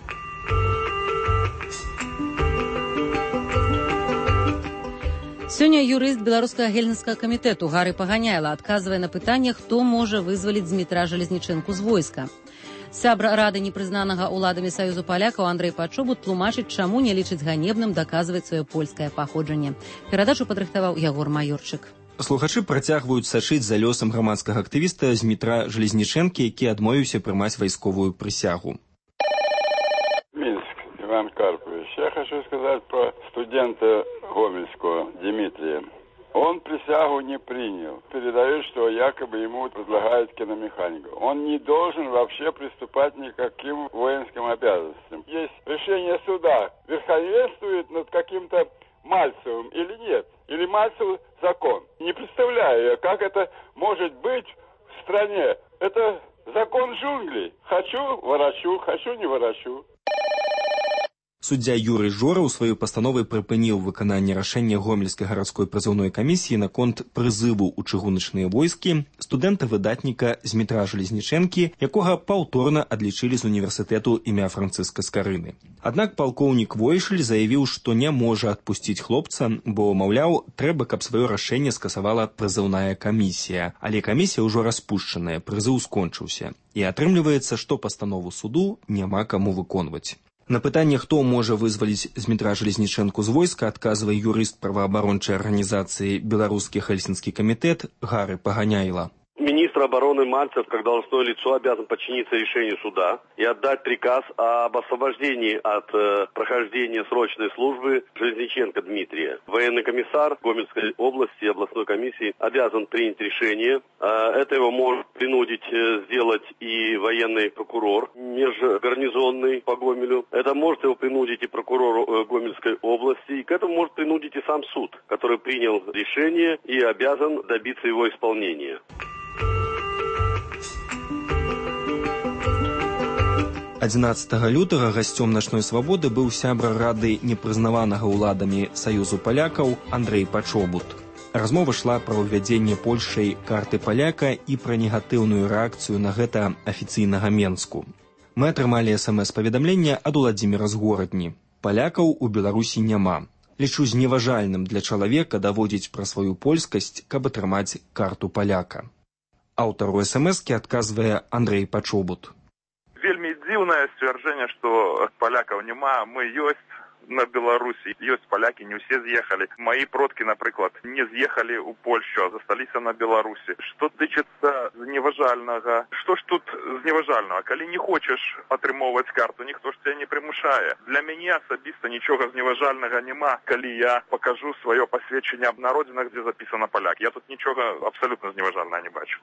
Сёння юрыст беларускага гельсінскага камітэту Гары Паганяйла адказвае на пытанне, хто можа вызваліць Дмітра Жалезнічэнку з войска. Сябра рады непрызнанага ўладамі Саюзу палякаў Андрэй Пачобут тлумачыць, чаму не лічыць ганебным даказваць сваё польскае паходжанне. Перадачу падрыхтаваў Ягор Маёрчык. Слухачы працягваюць сачыць за лёсам грамадскага актывіста Дмітра Жалезнічэнкі, які адмовіўся прымаць вайсковую прысягу. Минск, Иван Карпович. Я хочу сказать про студента Гомельского Дмитрия. Он присягу не принял. Передает, что якобы ему предлагают киномеханику. Он не должен вообще приступать никаким воинским обязанностям. Есть решение суда. Верховенствует над каким-то Мальцевым или нет? Или Мальцев закон? Не представляю я, как это может быть в стране. Это закон джунглей. Хочу – ворочу, хочу – не ворочу. Суддзя Юрый Жора ў сваёй пастанове прыпыніў выкананне рашэння Гомельскай гарадской прызыўной камісіі наконт прызыву ў чыгуначныя войскі студэнта-выдатніка Дмітра Жалезнічэнкі, якога паўторна адлічылі з універсітэту імя Францыска Скарыны. Аднак палкоўнік Войшель заявіў, што не можа адпусціць хлопца, бо, маўляў, трэба, каб сваё рашэнне скасавала прызыўная камісія. Але камісія ўжо распушчаная, прызыў скончыўся. І атрымліваецца, што пастанову суду няма каму выконваць. На пытанне, хто можа вызваліць Дмітра Жалезнічэнку з войска, адказвае юрыст праваабарончай арганізацыі «Беларускі Хельсінскі камітэт» Гары Паганяйла. Министр обороны Мальцев, как должное лицо, обязан подчиниться решению суда и отдать приказ об освобождении от прохождения срочной службы Железниченко Дмитрия. Военный комиссар Гомельской области областной комиссии обязан принять решение. Это его может принудить сделать и военный прокурор межгарнизонный по Гомелю. Это может его принудить и прокурор Гомельской области. И к этому может принудить и сам суд, который принял решение и обязан добиться его исполнения. 11 лютага гасцём начной свабоды быў сябра рады непрызнаванага ўладамі Саюзу палякаў Андрэй Пачобут. Размова шла пра ўвядзенне Польшай карты паляка і пра негатыўную рэакцыю на гэта афіцыйнага Менску. Мы атрымалі СМС-паведамленне ад Уладзіміра з Горадні. Палякаў у Беларусі няма. Лічу зневажальным для чалавека даводзіць пра сваю польскасць, каб атрымаць карту паляка. Аўтару СМС-кі адказвае Андрэй Пачобут. Вельмі дзіўнае сцвярджэнне, што палякаў няма, мы ёсць на Беларусі, ёсць палякі, не ўсе з'ехалі. Мои продкі, напрыклад, не з'ехалі ў Польшу, а засталіся на Беларусі. Што тычыцца зневажальнага, што ж тут зневажальнага? Калі не хочаш атрымоўваць карту, ніхто ж цябе не прымушае. Для мяне асабіста нічога зневажальнага няма, калі я пакажу сваё пасведчанне аб народзінах, дзе запісана паляк. Я тут нічога абсалютна зневажальнага не бачу.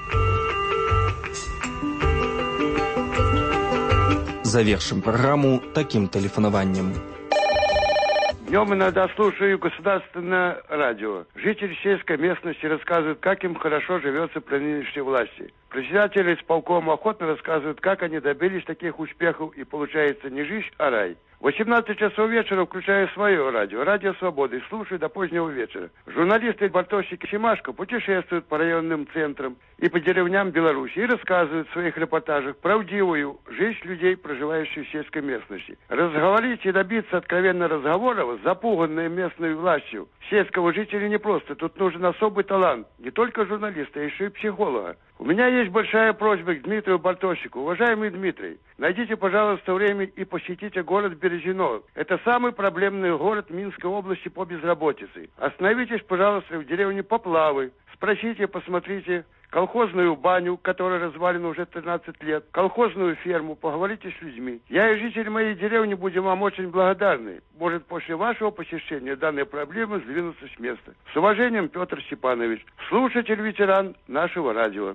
Завершим программу таким телефонованием. Днем иногда слушаю государственное радио. Жители сельской местности рассказывают, как им хорошо живется при нынешней власти. Председатели исполкома охотно рассказывают, как они добились таких успехов, и получается не жизнь, а рай. В 18 часов вечера включаю свое радио, Радио Свободы, и слушаю до позднего вечера. Журналисты Бартосик и Семашко путешествуют по районным центрам и по деревням Беларуси и рассказывают в своих репортажах правдивую жизнь людей, проживающих в сельской местности. Разговорить и добиться откровенного разговора, запуганной местной властью, сельского жителя непросто. Тут нужен особый талант, не только журналиста, а еще и психолога. У меня есть большая просьба к Дмитрию Бартосику. Уважаемый Дмитрий, найдите, пожалуйста, время и посетите город Березино. Это самый проблемный город Минской области по безработице. Остановитесь, пожалуйста, в деревне Поплавы. Спросите, посмотрите колхозную баню, которая развалена уже 13 лет, колхозную ферму, поговорите с людьми. Я и жители моей деревни будем вам очень благодарны. Может, после вашего посещения данные проблемы сдвинутся с места. С уважением, Петр Степанович, слушатель-ветеран нашего радио.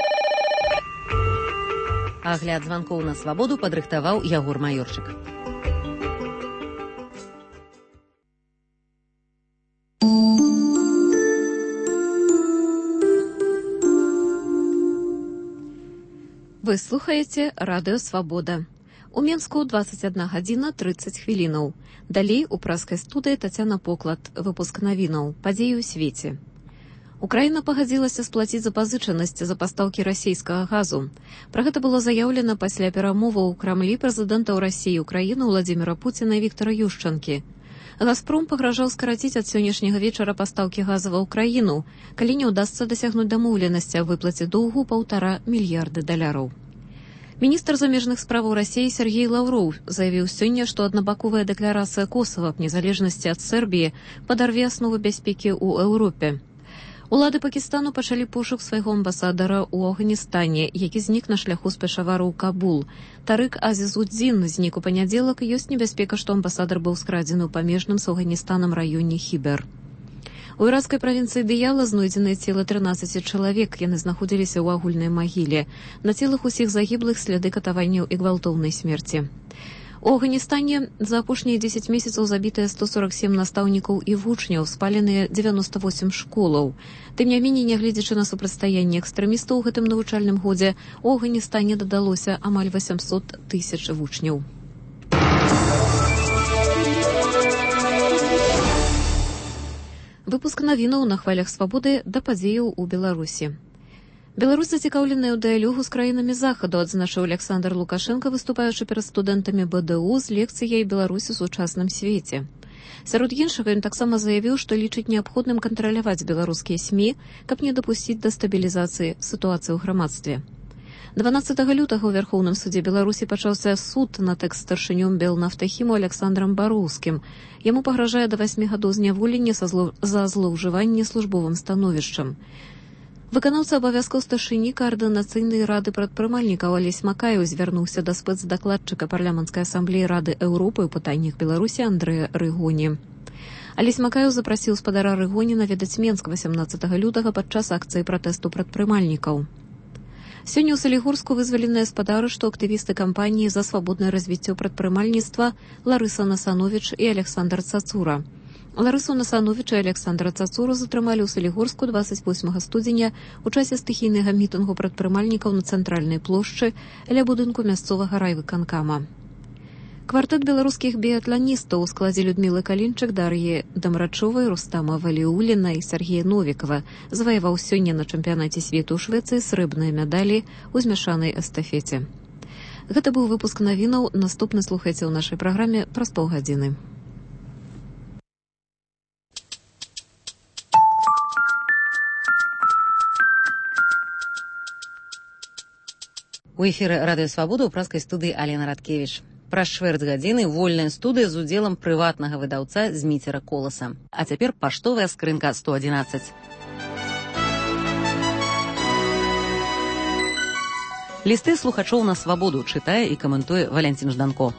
Агляд званкоў на свабоду падрыхтаваў Ягор Маёрчык. Вы слухаеце радыё «Свабода». У Менску 21 гадзіна 30 хвілінаў. Далей у праскай студыі Тацяна Поклад. Выпуск навінаў. Падзеі ў свеце. Украіна пагадзілася сплаціць запазычанасць за пастаўкі расійскага газу. Пра гэта было заяўлена пасля перамоваў у Крамлі прэзідэнтаў Расіі і Украіны Владзіміра Пуціна і Віктара Юшчанкі. «Газпром» пагражаў скараціць ад сённяшняга вечара пастаўкі газа ва ўкраіну, калі не ўдасца дасягнуць дамоўленасці аб выплаце доўгу $1,5 мільярда. Міністр замежных справаў Расіі Сергей Лаўроў заявіў сёння, што аднабаковая дэкларацыя Косава аб незалежнасці ад Сербіі падарве асновы бяспекі ў Еўропе. Улады Пакістану пачалі пошук свайго амбасадара ў Афганістане, які знік на шляху з Пешавара ў Кабул. Тарык Азізудзін знік у панядзелак, і ёсць небяспека, што амбасадар быў скрадзены ў памежным з Афганістанам раёне Хібер. У іракскай правінцыі Дыяла знойдзеныя целы 13 чалавек, яны знаходзіліся ў агульнай магіле. На целах усіх загіблых сляды катаванняў і гвалтоўнай смерці. У Афганістане за апошнія 10 месяцаў забітыя 147 настаўнікаў і вучняў, спаленыя 98 школаў. Тым не меней, нягледзячы на супрацьстаянне экстрэмістаў у гэтым навучальным годзе, у Афганістане дадалося амаль 800 000 вучняў. Выпуск навінаў на хвалях свабоды да падзеяў у Беларусі. Беларусь зацікаўленая ў дыялогу з краінамі захаду, адзначыў Александр Лукашенко, выступаючы перад студэнтамі БДУ з лекцыяй «Беларусь у сучасным свеце». Сярод іншага, ён таксама заявіў, што лічыць неабходным кантраляваць беларускія СМІ, каб не дапусціць да стабілізацыі сітуацыі ў грамадстве. 12 лютага ў Вярхоўным судзе Беларусі пачаўся суд над экс-старшынём Белнафтахіму Александрам Бароўскім. Яму пагражае да 8 гадоў зняволення за злоўжыванне службовым становішчам. Выканаўца абавязкаў старшыні каардынацыйнай рады прадпрымальнікаў Алесь Макаеў звярнуўся да спецдакладчыка парламенцкай асамблеі Рады Еўропы ў пытаннях Беларусі Андрэя Рыгоні. Алесь Макаеў запрасіў спадара Рыгоні наведаць Менск 18 лютага падчас акцыі пратэсту прадпрымальнікаў. Сёння ў Салігорску вызваленыя спадары, што актывісты кампаніі за свабоднае развіццё прадпрымальніцтва Ларыса Насановіч і Александр Цацура. Ларысу Насановіча і Александра Цацуру затрымалі ў Салігорску 28 студзеня ў часе стыхійнага мітынгу прадпрымальнікаў на цэнтральнай плошчы ля будынку мясцовага райвыканкама. Квартэт беларускіх біятланістаў у складзе Людмілы Калінчык, Дар'і Дамрачовай, Рустама Валіуліна і Сергея Новікава заваяваў сёння на чэмпіянаце свету ў Швецыі срэбныя медалі ў змяшанай эстафеце. Гэта быў выпуск навінаў. Наступны слухайце ў нашай праграме праз паўгадзіны. У эфіры радыё «Свабода» ў праскай студыі Алена Радкевіч. Праз чвэрць гадзіны вольная студыя з удзелам прыватнага выдаўца Зміцера Коласа. А цяпер паштовая скрынка 111. Лісты слухачоў на свабоду чытае і каментуе Валянцін Жданко.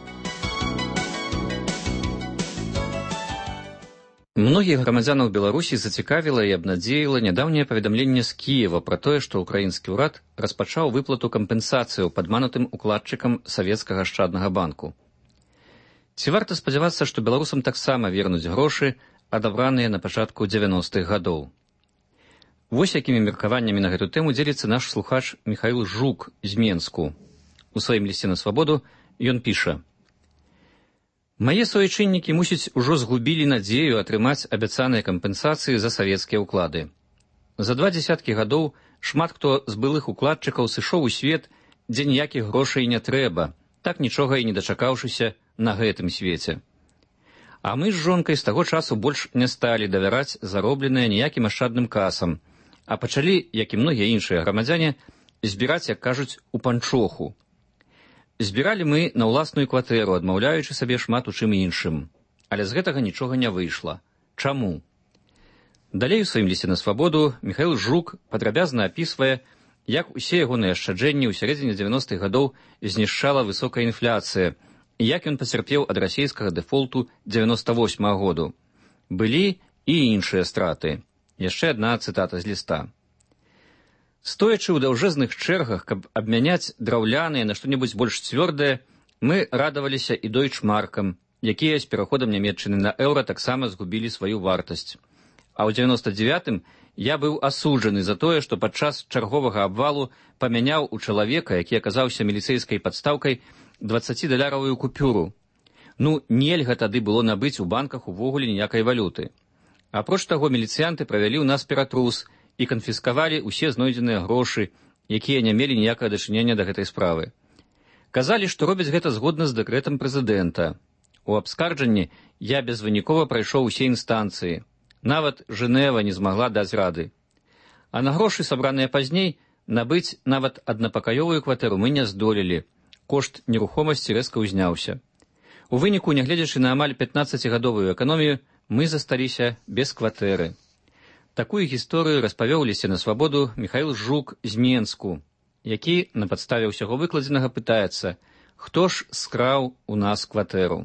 Многіх грамадзянаў Беларусі зацікавіла і абнадзеіла нядаўняе паведамленне з Кіева пра тое, што ўкраінскі ўрад распачаў выплату кампенсацыяў падманутым укладчыкам савецкага ашчаднага банку. Ці варта спадзявацца, што беларусам таксама вернуць грошы, адабраныя на пачатку 90-х гадоў? Вось якімі меркаваннямі на гэту тэму дзеліцца наш слухач Міхаіл Жук з Менску. У сваім лісце на свабоду ён піша: «Мае суайчыннікі, мусіць, ужо згубілі надзею атрымаць абяцаныя кампенсацыі за савецкія ўклады. За 2 дзесяткі гадоў Шмат хто з былых укладчыкаў сышоў у свет, дзе ніякіх грошай не трэба, так нічога і не дачакаўшыся на гэтым свеце. А мы з жонкай з таго часу больш не сталі давяраць заробленае ніякім ашчадным касам, а пачалі, як і многія іншыя грамадзяне, збіраць, як кажуць, у панчоху. Збіралі мы на ўласную кватэру, адмаўляючы сабе шмат у чым іншым. Але з гэтага нічога не выйшла. Чаму? Далей у сваім лісце на свабоду Міхаіл Жук падрабязна апісвае, як усе ягоныя ашчаджэнні ў сярэдзіне 90-х гадоў знішчала высокая інфляцыя, і як ён пацярпеў ад расійскага дэфолту 98-го году. Былі і іншыя страты. Яшчэ адна цытата з ліста. Стоячы ў даўжэзных чэргах, каб абмяняць драўляныя на што-небудзь больш цвёрдае, мы радаваліся і дойчмаркам, якія з пераходам Нямецчыны на еўра таксама згубілі сваю вартасць. А ў 99-м я быў асуджаны за тое, што падчас чарговага абвалу памяняў у чалавека, які аказаўся міліцэйскай падстаўкай, 20-даляровую купюру. Ну, нельга тады было набыць у банках увогуле ніякай валюты. Апроч таго, міліцыянты правялі ў нас ператрус і канфіскавалі ўсе знойдзеныя грошы, якія не мелі ніякага дачынення да гэтай справы. Казалі, што робяць гэта згодна з дэкрэтам прэзідэнта. У абскарджанні я безвынікова прайшоў усе інстанцыі. Нават Жэнева не змагла даць рады. А на грошы, сабраныя пазней, набыць нават аднапакаёвую кватэру мы не здолелі. Кошт нерухомасці рэзка ўзняўся. У выніку, нягледзячы на амаль 15-гадовую эканомію, мы засталіся без кватэры. Такую гісторыю распавёў у лісце на свабоду Міхаіл Жук з Менску, які на падставе ўсяго выкладзенага пытаецца, хто ж скраў у нас кватэру.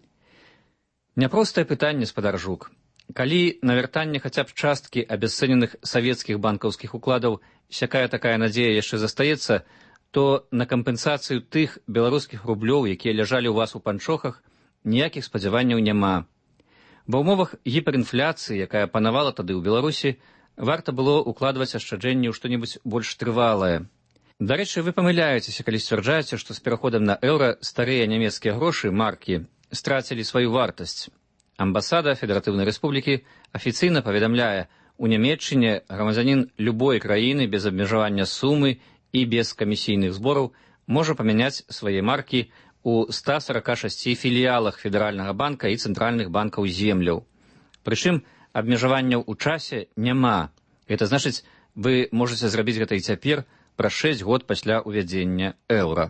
Няпростае пытанне, спадар Жук. Калі на вяртанне хаця б часткі абясцэненых савецкіх банкаўскіх укладаў сякая-такая надзея яшчэ застаецца, то на кампенсацыю тых беларускіх рублёў, якія ляжалі ў вас у панчохах, ніякіх спадзяванняў няма. Ва ўмовах гіперінфляцыі, якая панавала тады ў Беларусі, варта было укладваць ашчаджэнні ў што-небудзь больш трывалае. Дарэчы, вы памыляецеся, калі сцвярджаеце, што з пераходам на еўра старыя нямецкія грошы, маркі, страцілі сваю вартасць. Амбасада Федэратыўнай Рэспублікі афіцыйна паведамляе, у Нямецчыне грамадзянін любой краіны без абмежавання сумы і без камісійных збораў можа памяняць свае маркі у 146 філіялах Федэральнага банка і цэнтральных банкаў земляў. Прычым абмежаванняў у часе няма. Гэта значыць, вы можаце зрабіць гэта і цяпер праз 6 год пасля ўвядзення еўра.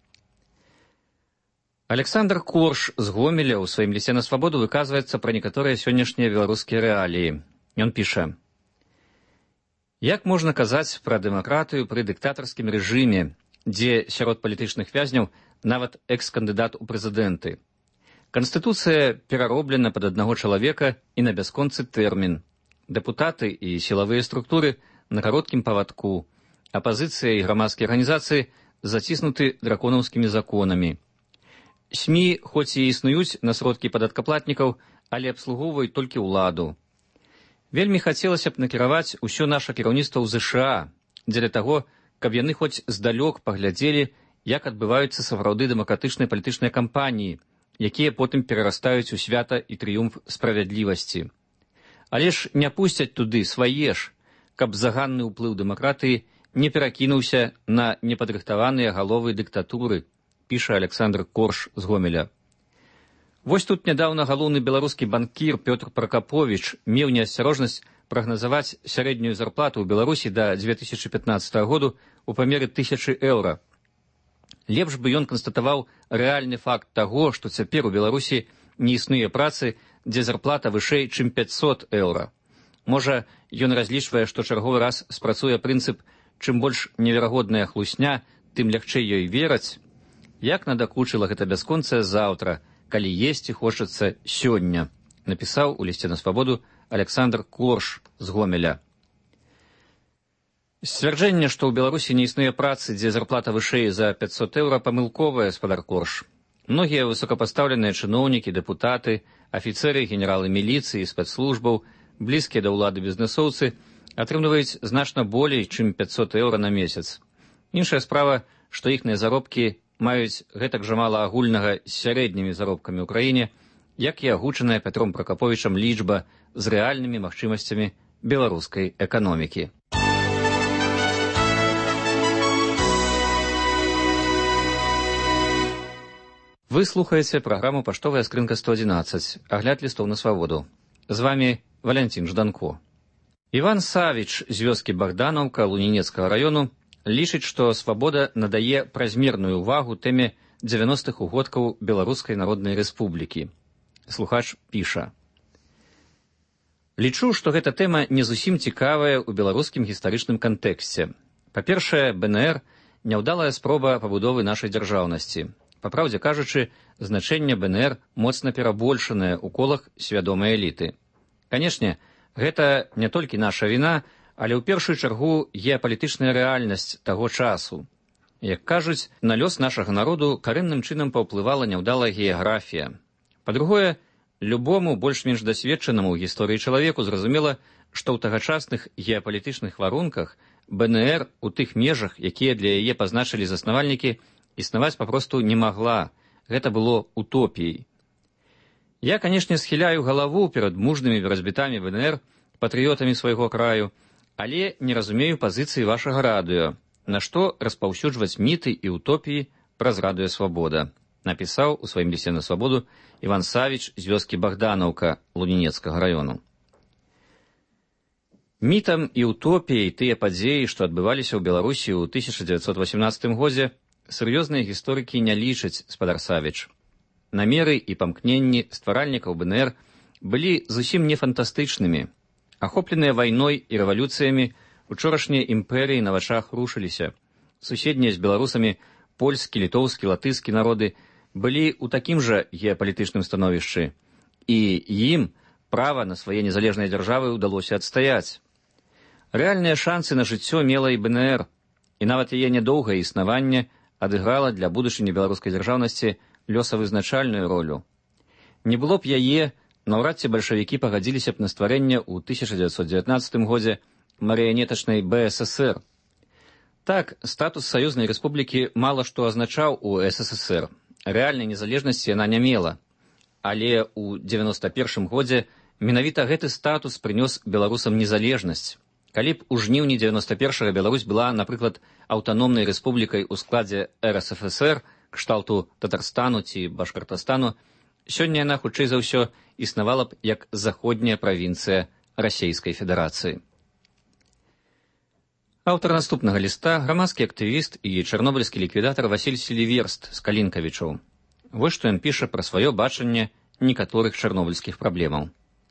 Александр Корш з Гомеля ў сваім лісце на свабоду выказваецца пра некаторыя сённяшнія беларускія рэаліі. Ён піша: «Як можна казаць пра дэмакратыю пры дыктатарскім рэжыме, дзе сярод палітычных вязняў нават экс-кандыдат у прэзідэнты? Канстытуцыя перароблена пад аднаго чалавека і на бясконцы тэрмін. Дэпутаты і сілавыя структуры на кароткім павадку. Апазіцыя і грамадскія арганізацыі заціснуты драконаўскімі законамі. СМІ хоць і існуюць на сродкі падаткаплатнікаў, але абслугоўваюць толькі ўладу. Вельмі хацелася б накіраваць усё наша кіраўніцтва ў ЗША дзеля таго, каб яны хоць здалёк паглядзелі, як адбываюцца сапраўды дэмакратычныя палітычныя кампаніі, якія потым перарастаюць у свята і трыумф справядлівасці. Але ж не пусцяць туды свае ж, каб заганны ўплыў дэмакратыі не перакінуўся на непадрыхтаваныя галовы дыктатуры, піша Александр Корш з Гомеля. Вось тут нядаўна галоўны беларускі банкір Пётр Пракаповіч меў неасцярожнасць прагназаваць сярэднюю зарплату ў Беларусі да 2015 году у памеры 1000 еўра. Лепш бы ён канстатаваў рэальны факт таго, што цяпер у Беларусі не існуе працы, дзе зарплата вышэй, чым 500 еўра. Можа, ён разлічвае, што чарговы раз спрацуе прынцып «чым больш неверагодная хлусня, тым лягчэй ёй вераць». Як надакучыла гэта бясконцая заўтра, калі есці хочацца сёння, напісаў у лісце на свабоду Александр Корш з Гомеля. Сцвярджэнне, што ў Беларусі не існуе працы, дзе зарплата вышэй за 500 еўра, памылковая, спадар Корш. Многія высокапастаўленыя чыноўнікі, дэпутаты, афіцэры, генералы міліцыі, спецслужбаў, блізкія да ўлады бізнэсоўцы атрымліваюць значна болей, чым 500 еўра на месяц. Іншая справа, што іхныя заробкі маюць гэтак жа мала агульнага з сярэднімі заробкамі ў краіне, як і агучаная Пятром Пракаповічам лічба з рэальнымі магчымасцямі беларускай эканомікі. Вы слухаеце праграму «Паштовая скрынка 111», агляд лістоў на свабоду. З вами Валянцін Жданко. Іван Савіч з вёскі Богданаўка Лунінецкага раёну лічыць, што свабода надае празмерную ўвагу тэме 90-х угодкаў Беларускай Народнай Рэспублікі. Слухач піша: «Лічу, што гэта тэма не зусім цікавая ў беларускім гістарычным кантэксце. Па-першае, БНР – няўдалая спроба пабудовы нашай дзяржаўнасці. Па праўдзе кажучы, значэнне БНР моцна перабольшанае ў колах свядомай эліты. Канешне, гэта не толькі наша віна, але ў першую чаргу геапалітычная рэальнасць таго часу. Як кажуць, на лёс нашага народу карэнным чынам паўплывала няўдалая геаграфія. Па-другое, любому больш-менш дасведчанаму ў гісторыі чалавеку зразумела, што ў тагачасных геапалітычных варунках БНР у тых межах, якія для яе пазначылі заснавальнікі, існаваць папросту не магла. Гэта было утопіяй. Я, канешне, схіляю галаву перад мужнымі разбітамі БНР, патрыётамі свайго краю, але не разумею пазіцыі вашага радыё, на што распаўсюджваць міты і утопіі праз радыё «Свабода», напісаў у сваім лісце на свабоду Іван Савіч з вёскі Богданаўка Лунінецкага раёну. Мітам і утопіяй тыя падзеі, што адбываліся ў Беларусі ў 1918 годзе, сур'ёзныя гісторыкі не лічаць, спадар Савіч. Намеры і памкненні стваральнікаў БНР былі зусім не фантастычнымі. Ахопленыя вайной і рэвалюцыямі, учорашнія імперыі на вачах рушыліся. Суседнія з беларусамі польскі, літоўскі, латышскі народы былі ў такім жа геапалітычным становішчы, і ім права на свае незалежныя дзяржавы ўдалося адстаяць. Рэальныя шансы на жыццё мела і БНР, і нават яе нядоўгае існаванне адыграла для будучыні беларускай дзяржаўнасці лёсавызначальную ролю. Не было б яе, наўрад ці бальшавікі пагадзіліся б на стварэнне ў 1919 годзе марыянетачнай БССР. Так, статус саюзнай рэспублікі мала што азначаў у СССР. Рэальнай незалежнасці яна не мела. Але ў 91 годзе менавіта гэты статус прынёс беларусам незалежнасць. Калі б у жніўні 91-га Беларусь была, напрыклад, аўтаномнай рэспублікай у складзе РСФСР, кшталту Татарстану ці Башкартастану, сёння яна, хутчэй за ўсё, існавала б як заходняя правінцыя Расейскай Федэрацыі. Аўтар наступнага ліста – грамадскі актывіст і чарнобыльскі ліквідатар Васіль Селіверст з Калінкавічаў. Вось што ён піша пра сваё бачанне некаторых чарнобыльскіх праблемаў.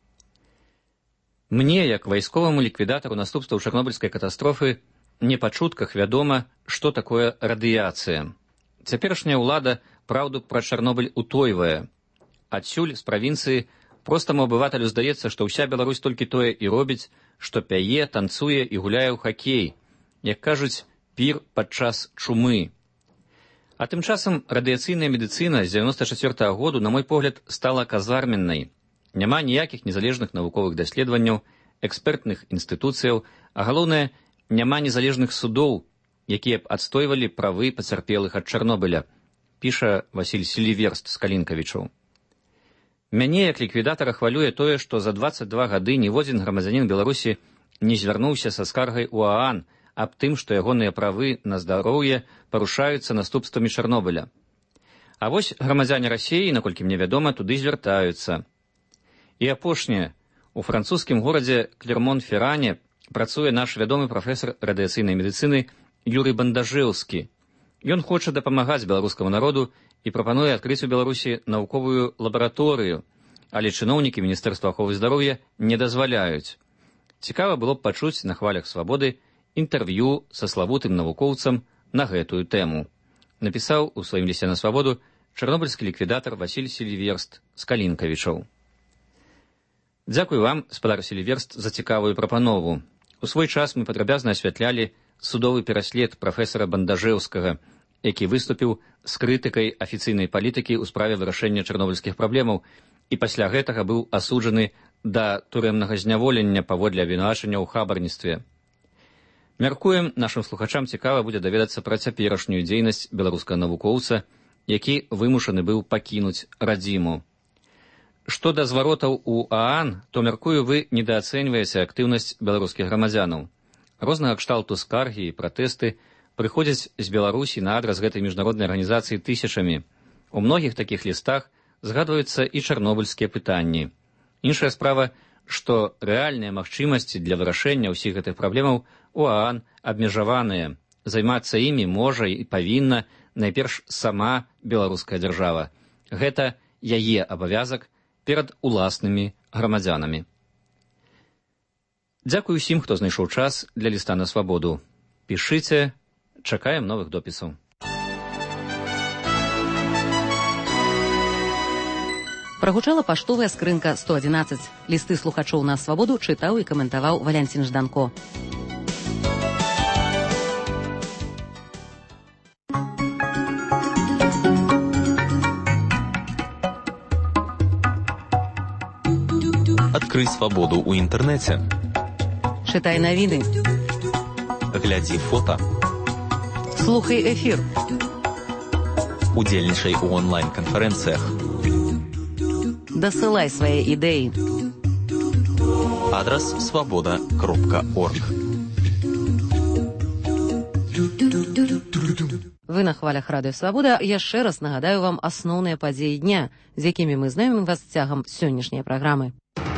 Мне, як вайсковаму ліквідатару наступстваў чарнобыльскай катастрофы, не па чутках вядома, што такое радыяцыя. Цяперашняя ўлада праўду пра Чарнобыль утойвае. Адсюль, з правінцыі, простаму абываталю здаецца, што ўся Беларусь толькі тое і робіць, што пяе, танцуе і гуляе ў хакей. Як кажуць, пір падчас чумы. А тым часам радыяцыйная медыцына з 94-го году, на мой погляд, стала казарменнай. Няма ніякіх незалежных навуковых даследаванняў, экспертных інстытуцыяў, а галоўнае, няма незалежных судоў, якія б адстойвалі правы пацярпелых ад Чарнобыля, піша Васіль Селіверст з Калінкавічаў. Мяне, як ліквідатара, хвалюе тое, што за 22 гады ніводзін грамадзянін Беларусі не звярнуўся са скаргай у ААН аб тым, што ягоныя правы на здароўе парушаюцца наступствамі Чарнобыля. А вось грамадзяне Расіі, наколькі мне вядома, туды звяртаюцца. І апошняе. У французскім горадзе Клермон-Ферране працуе наш вядомы прафесар радыяцыйнай медыцыны Юрый Бандажэўскі. Ён хоча дапамагаць беларускаму народу і прапануе адкрыць у Беларусі навуковую лабараторыю, але чыноўнікі Міністэрства аховы здароўя не дазваляюць. Цікава было б пачуць на хвалях свабоды інтэрв'ю са славутым навукоўцам на гэтую тэму. Напісаў у сваім лісце на свабоду чарнобыльскі ліквідатар Васіль Селіверст з Калінкавічаў. Дзякуй вам, спадар Селіверст, за цікавую прапанову. У свой час мы падрабязна асвятлялі судовы пераслед прафесара Бандажэўскага, які выступіў з крытыкай афіцыйнай палітыкі ў справе вырашэння чарнобыльскіх праблемаў і пасля гэтага быў асуджаны да турэмнага зняволення паводле абвінавачання ў хабарніцтве. Мяркуем, нашым слухачам цікава будзе даведацца пра цяперашнюю дзейнасць беларускага навукоўца, які вымушаны быў пакінуць радзіму. Што да зваротаў у ААН, то, мяркую, вы недаацэньваеце актыўнасць беларускіх грамадзянаў. Рознага кшталту скаргі і пратэсты прыходзяць з Беларусі на адрас гэтай міжнароднай арганізацыі тысячамі. У многіх такіх лістах згадваюцца і чарнобыльскія пытанні. Іншая справа, што рэальныя магчымасці для вырашэння ўсіх гэтых праблемаў у ААН абмежаваныя. Займацца імі можа і павінна найперш сама беларуская дзяржава. Гэта яе абавязак перад уласнымі грамадзянамі. Дзякуй усім, хто знайшоў час для ліста на свабоду. Пішыце, чакаем новых допісаў. Прагучала паштовая скрынка 111. Лісты слухачоў на свабоду чытаў і каментаваў Валянцін Жданко. Адкрый свабоду ў інтэрнэце. Чытай навіны. Глядзі фота. Слухай эфір. Удзельнічай у онлайн-канферэнцыях. Дасылай свае ідэі. Адрас свабода.орг. Вы на хвалях радыё Свабода. Яшчэ раз нагадаю вам асноўныя падзеі дня, з якімі мы знаёмім вас цягам сённяшняй праграмы.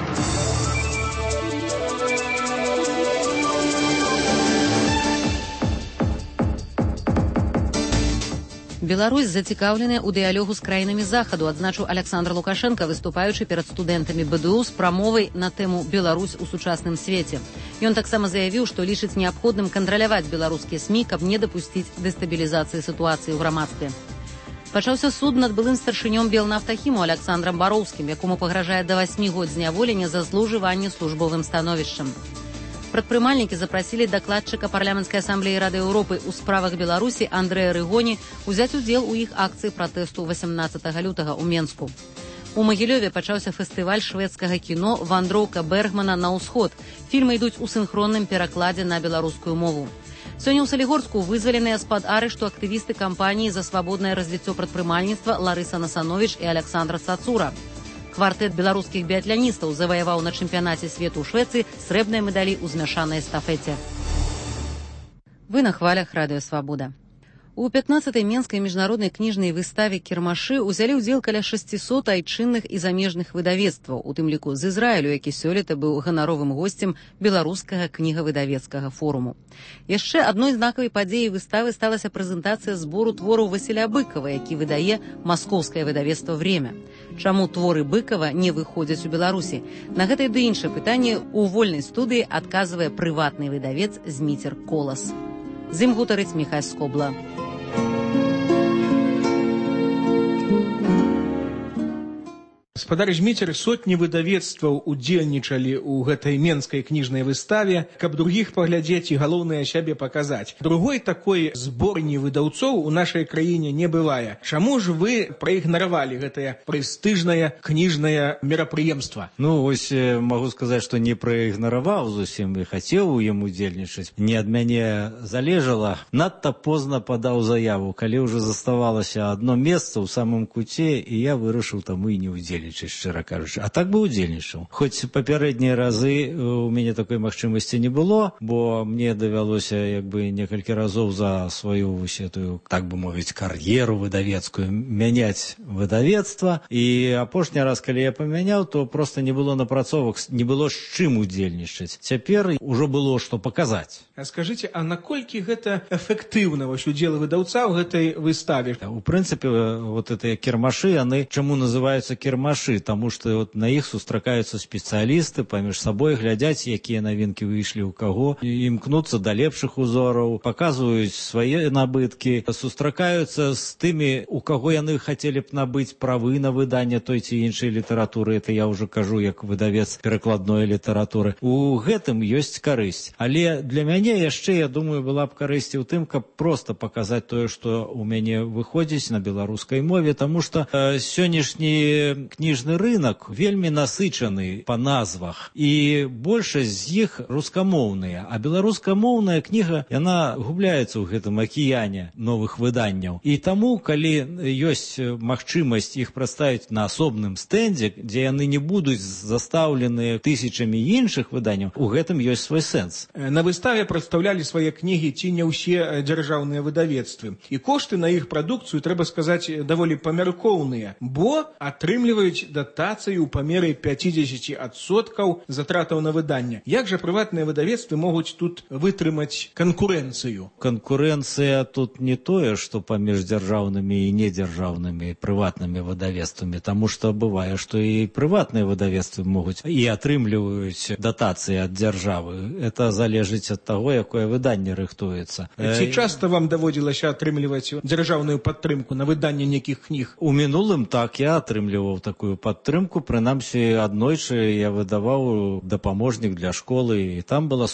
Беларусь зацікаўленая ў дыялогу з краінамі захаду, адзначыў Александр Лукашенко, выступаючы перад студэнтамі БДУ з прамовай на тэму «Беларусь у сучасным свеце». Ён таксама заявіў, што лічыць неабходным кантраляваць беларускія СМІ, каб не дапусціць дэстабілізацыі сітуацыі ў грамадстве. Пачаўся суд над былым старшынём Белнафтахіму Александрам Бароўскім, якому пагражае да 8 год зняволення за злоўжыванне службовым становішчам. Прадпрымальнікі запрасілі дакладчыка парламенцкай асамблеі Рады Еўропы ў справах Беларусі Андрэя Рыгоні узяць удзел у іх акцыі пратэсту 18 лютага ў Менску. У Магілёве пачаўся фестываль шведскага кіно «Вандроўка Бергмана на ўсход». Фільмы ідуць у сінхронным перакладзе на беларускую мову. Сёння ў Салігорску вызваленыя з-пад арышту актывісты кампаніі за свабоднае развіццё прадпрымальніцтва Ларыса Насановіч і Александр Цацура. Квартэт беларускіх біятляністаў заваяваў на чэмпіянаце свету ў Швецыі срэбныя медалі ў змяшанай эстафеце. Вы на хвалях радыё Свабода. У 15-й Менскай міжнароднай кніжнай выставе «Кірмашы» узялі ўдзел каля 600 айчынных і замежных выдавецтваў, у тым ліку з Ізраілю, які сёлета быў ганаровым госцем беларускага кнігавыдавецкага форуму. Яшчэ адной знакавай падзеяй выставы сталася прэзентацыя збору твораў Васіля Быкава, які выдае маскоўскае выдавецтва «Время». Чаму творы Быкава не выходзяць у Беларусі? На гэтае ды іншае пытанне у вольнай студыі адказвае прыватны выдавец Зміцер Колас. З ім гутарыць Міхась Скобла. Гаспадар Зміцер, сотні выдавецтваў удзельнічалі ў гэтай менскай кніжнай выставе, каб другіх паглядзець і галоўнае сябе паказаць. Другой такой зборні выдаўцоў у нашай краіне не бывае. Чаму ж вы праігнаравалі гэтае прэстыжнае кніжнае мерапрыемства? Ну, вось магу сказаць, што не праігнараваў зусім і хацеў у ім удзельнічаць. Не ад мяне залежала. Надта позна падаў заяву, калі ўжо заставалася адно месца ў самым куце, і я вырашыў таму і не удзельнічаць, шчыра кажучы. А так бы удзельнічаў. Хоць папярэднія разы у мяне такой магчымасці не было, бо мне давялося некалькі разоў за сваю вось этую, так бы мовіць, кар'еру выдавецкую мяняць выдавецтва. І апошні раз, калі я памяняў, то проста не было напрацовак, не было з чым удзельнічаць. Цяпер ужо было што паказаць. А скажыце, а наколькі гэта эфектыўна вось удзел выдаўца ў гэтай выставе? У прынцыпе, вот гэтыя кірмашы, яны чаму называюцца кірмашы? Таму што вот на іх сустракаюцца спецыялісты, паміж сабой глядзяць, якія навінкі выйшлі ў каго, імкнуцца да лепшых узораў, паказваюць свае набыткі, сустракаюцца з тымі, у каго яны хацелі б набыць правы на выданне той ці іншай літаратуры. Это я ўжо кажу як выдавец перакладной літаратуры. У гэтым ёсць карысць. Але для мяне яшчэ, я думаю, была б карысць у тым, каб проста паказаць тое, што ў мяне выходзіць на беларускай мове, таму што сённяшні кніжны кніжны рынок вельмі насычаны па назвах, і большасць з іх рускамоўныя, а беларускамоўная кніга, яна губляецца ў гэтым акіяне новых выданняў. І таму, калі ёсць магчымасць іх прадставіць на асобным стэндзе, дзе яны не будуць застаўленыя тысячамі іншых выданняў, у гэтым ёсць свой сэнс. На выставе прадстаўлялі свае кнігі ці не ўсе дзяржаўныя выдавецтвы. І кошты на іх прадукцыю, трэба сказаць, даволі памяркоўныя, бо атрымліваюць датацыю ў памеры 50% затратаў на выданне. Як жа прыватныя выдавецтвы могуць тут вытрымаць канкурэнцыю? Канкурэнцыя тут не тое, што паміж дзяржаўнымі і недзяржаўнымі прыватнымі выдавецтвамі, таму што бывае, што і прыватныя выдавецтвы могуць і атрымліваюць датацыі ад дзяржавы. Это залежыць ад таго, якое выданне рыхтуецца. Ці часта вам даводзілася атрымліваць дзяржаўную падтрымку на выданне нейкіх кніг? У мінулым так, я атрымліваў такую падтрымку, прынамсі аднойчы я выдаваў дапаможнік для школы, і там была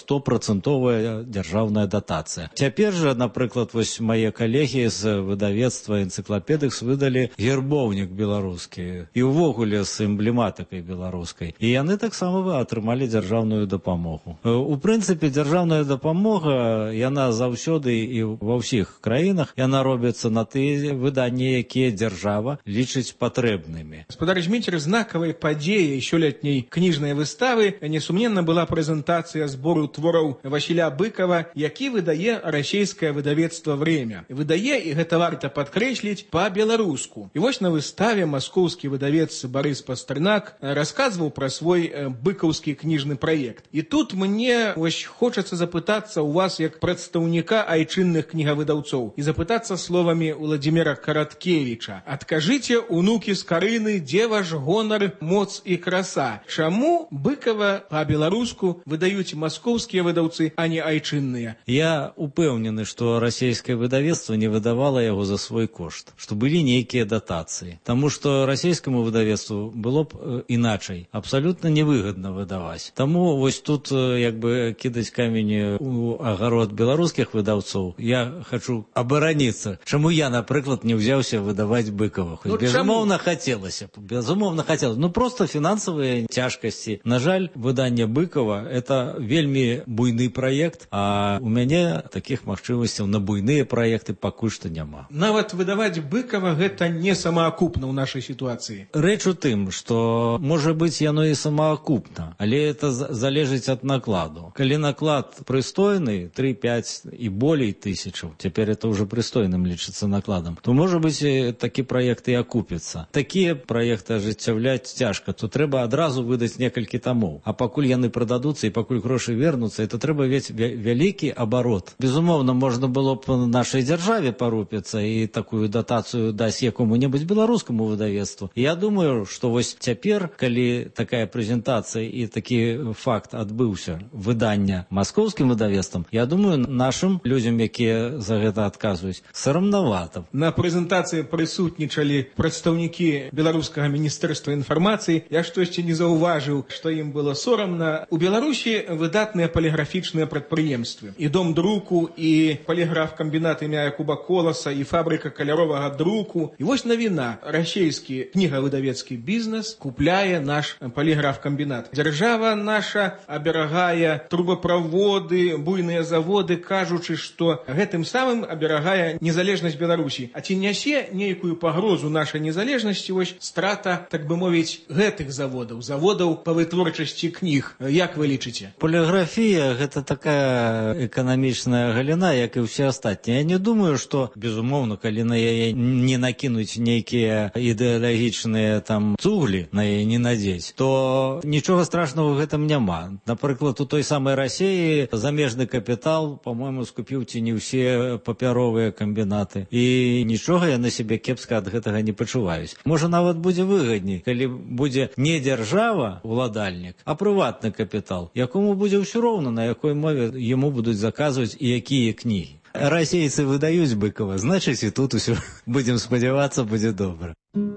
100% дзяржаўная датацыя. Цяпер жа, напрыклад, вось мае калегі з выдавецтва энцыклапедыкс выдалі гербоўнік беларускі і ўвогуле з эмблематыкай беларускай. І яны таксама атрымалі дзяржаўную дапамогу. У прынцыпе, дзяржаўная дапамога, яна заўсёды і ва ўсіх краінах, яна робіцца на тыя выданні, якія дзяржава лічыць патрэбнымі. Гаспадар Зміцер, знакавай падзеяй сёлетняй кніжнай выставы несумненна была прэзентацыя збору твораў Васіля Быкова, які выдае расійскае выдавецтва «Время». Выдае, і гэта варта падкрэсліць, па-беларуску. І вось на выставе маскоўскі выдавец Барыс Пастэрнак расказваў пра свой быкаўскі кніжны праект. І тут мне вось хочацца запытацца у вас як прадстаўніка айчынных кнігавыдаўцоў і запытацца словамі Владзіміра Караткевіча. Адкажыце, унукі з Карыны, дзе ваш гонар, моц і краса? Чаму Быкава па-беларуску выдаюць маскоўскія выдаўцы, а не айчынныя? Я упэўнены, што расійскае выдавецтва не выдавала яго за свой кошт, што былі нейкія датацыі. Таму што расійскаму выдавецтву было б іначай, абсалютна невыгадна выдаваць. Таму вось тут як бы кідаць камень у агарод беларускіх выдаўцоў. Я хачу абараніцца. Чаму я, напрыклад, не ўзяўся выдаваць Быкова? Хоць безумоўна хацелася. Безумоўна хацелася. Ну просто фінансавыя цяжкасці. На жаль, выданне Быкова — это вельмі буйны праект, а у мяне такіх магчымасцяў на буйныя праекты пакуль што няма. Нават выдаваць Быкова гэта не самаакупна ў нашай сітуацыі. Рэч у тым, што можа быць яно і самаакупна, але это залежыць ад накладу. Калі наклад прыстойны, 3-5 і болей тысячаў, цяпер это ўжо прыстойным лічыцца накладам, то можа быць такі праект і акупіцца. Такія праекты ажыццяўляць цяжка, то трэба адразу выдаць некалькі тамоў. А пакуль яны прададуцца і пакуль грошы вернуцца, это трэба весь вялікі абарот. Безумоўна, можна было б нашай дзяржаве парупіцца і такую датацыю даць якому-небудзь беларускаму выдавецтву. Я думаю, што вось цяпер, калі такая прэзентацыя і такі факт адбыўся выдання маскоўскім выдавецтвам, я думаю, нашым людзям, якія за гэта адказваюць, сарамнавата. На прэзентацыі прысутнічалі прадстаўнікі беларускага міністэрства інфармацыі. Я штосьці не заўважыў, што ім было сорамна. У Беларусі выдатныя паліграфічныя прадпрыемствы. І дом друку, і паліграф-камбінат імя Якуба Коласа, і фабрыка каляровага друку. І вось навіна. Расійскі кнігавыдавецкі бізнес купляе наш паліграф-камбінат. Дзяржава наша аберагае трубаправоды, буйныя заводы, кажучы, што гэтым самым аберагае незалежнасць Беларусі. А ці нясе нейкую пагрозу нашай незалежнасці вось страта, так бы мовіць, гэтых заводаў па вытворчасці кніг? Як вы лічыце? Поліграфія — гэта такая эканамічная галіна, як і ўсе астатнія. Я не думаю, што, безумоўна, калі на яе не накінуць нейкія ідэалагічныя там цуглі, на яе не надзець, то нічога страшного ў гэтым няма. Напрыклад, у той самай Расіі замежны капітал, по-моему, скупіў ці не ўсе папяровыя камбінаты. І нічога яны сябе кепска ад гэтага не пачуваюць. Можа, нават будзе выгадней, калі будзе не дзяржава, уладальнік, а прыватны капітал, якому будзе ўсё роўна, на якой мове яму будуць заказваць і якія кнігі. Расейцы выдаюць Быкова, значыць і тут усё, будзем спадзявацца, будзе добра.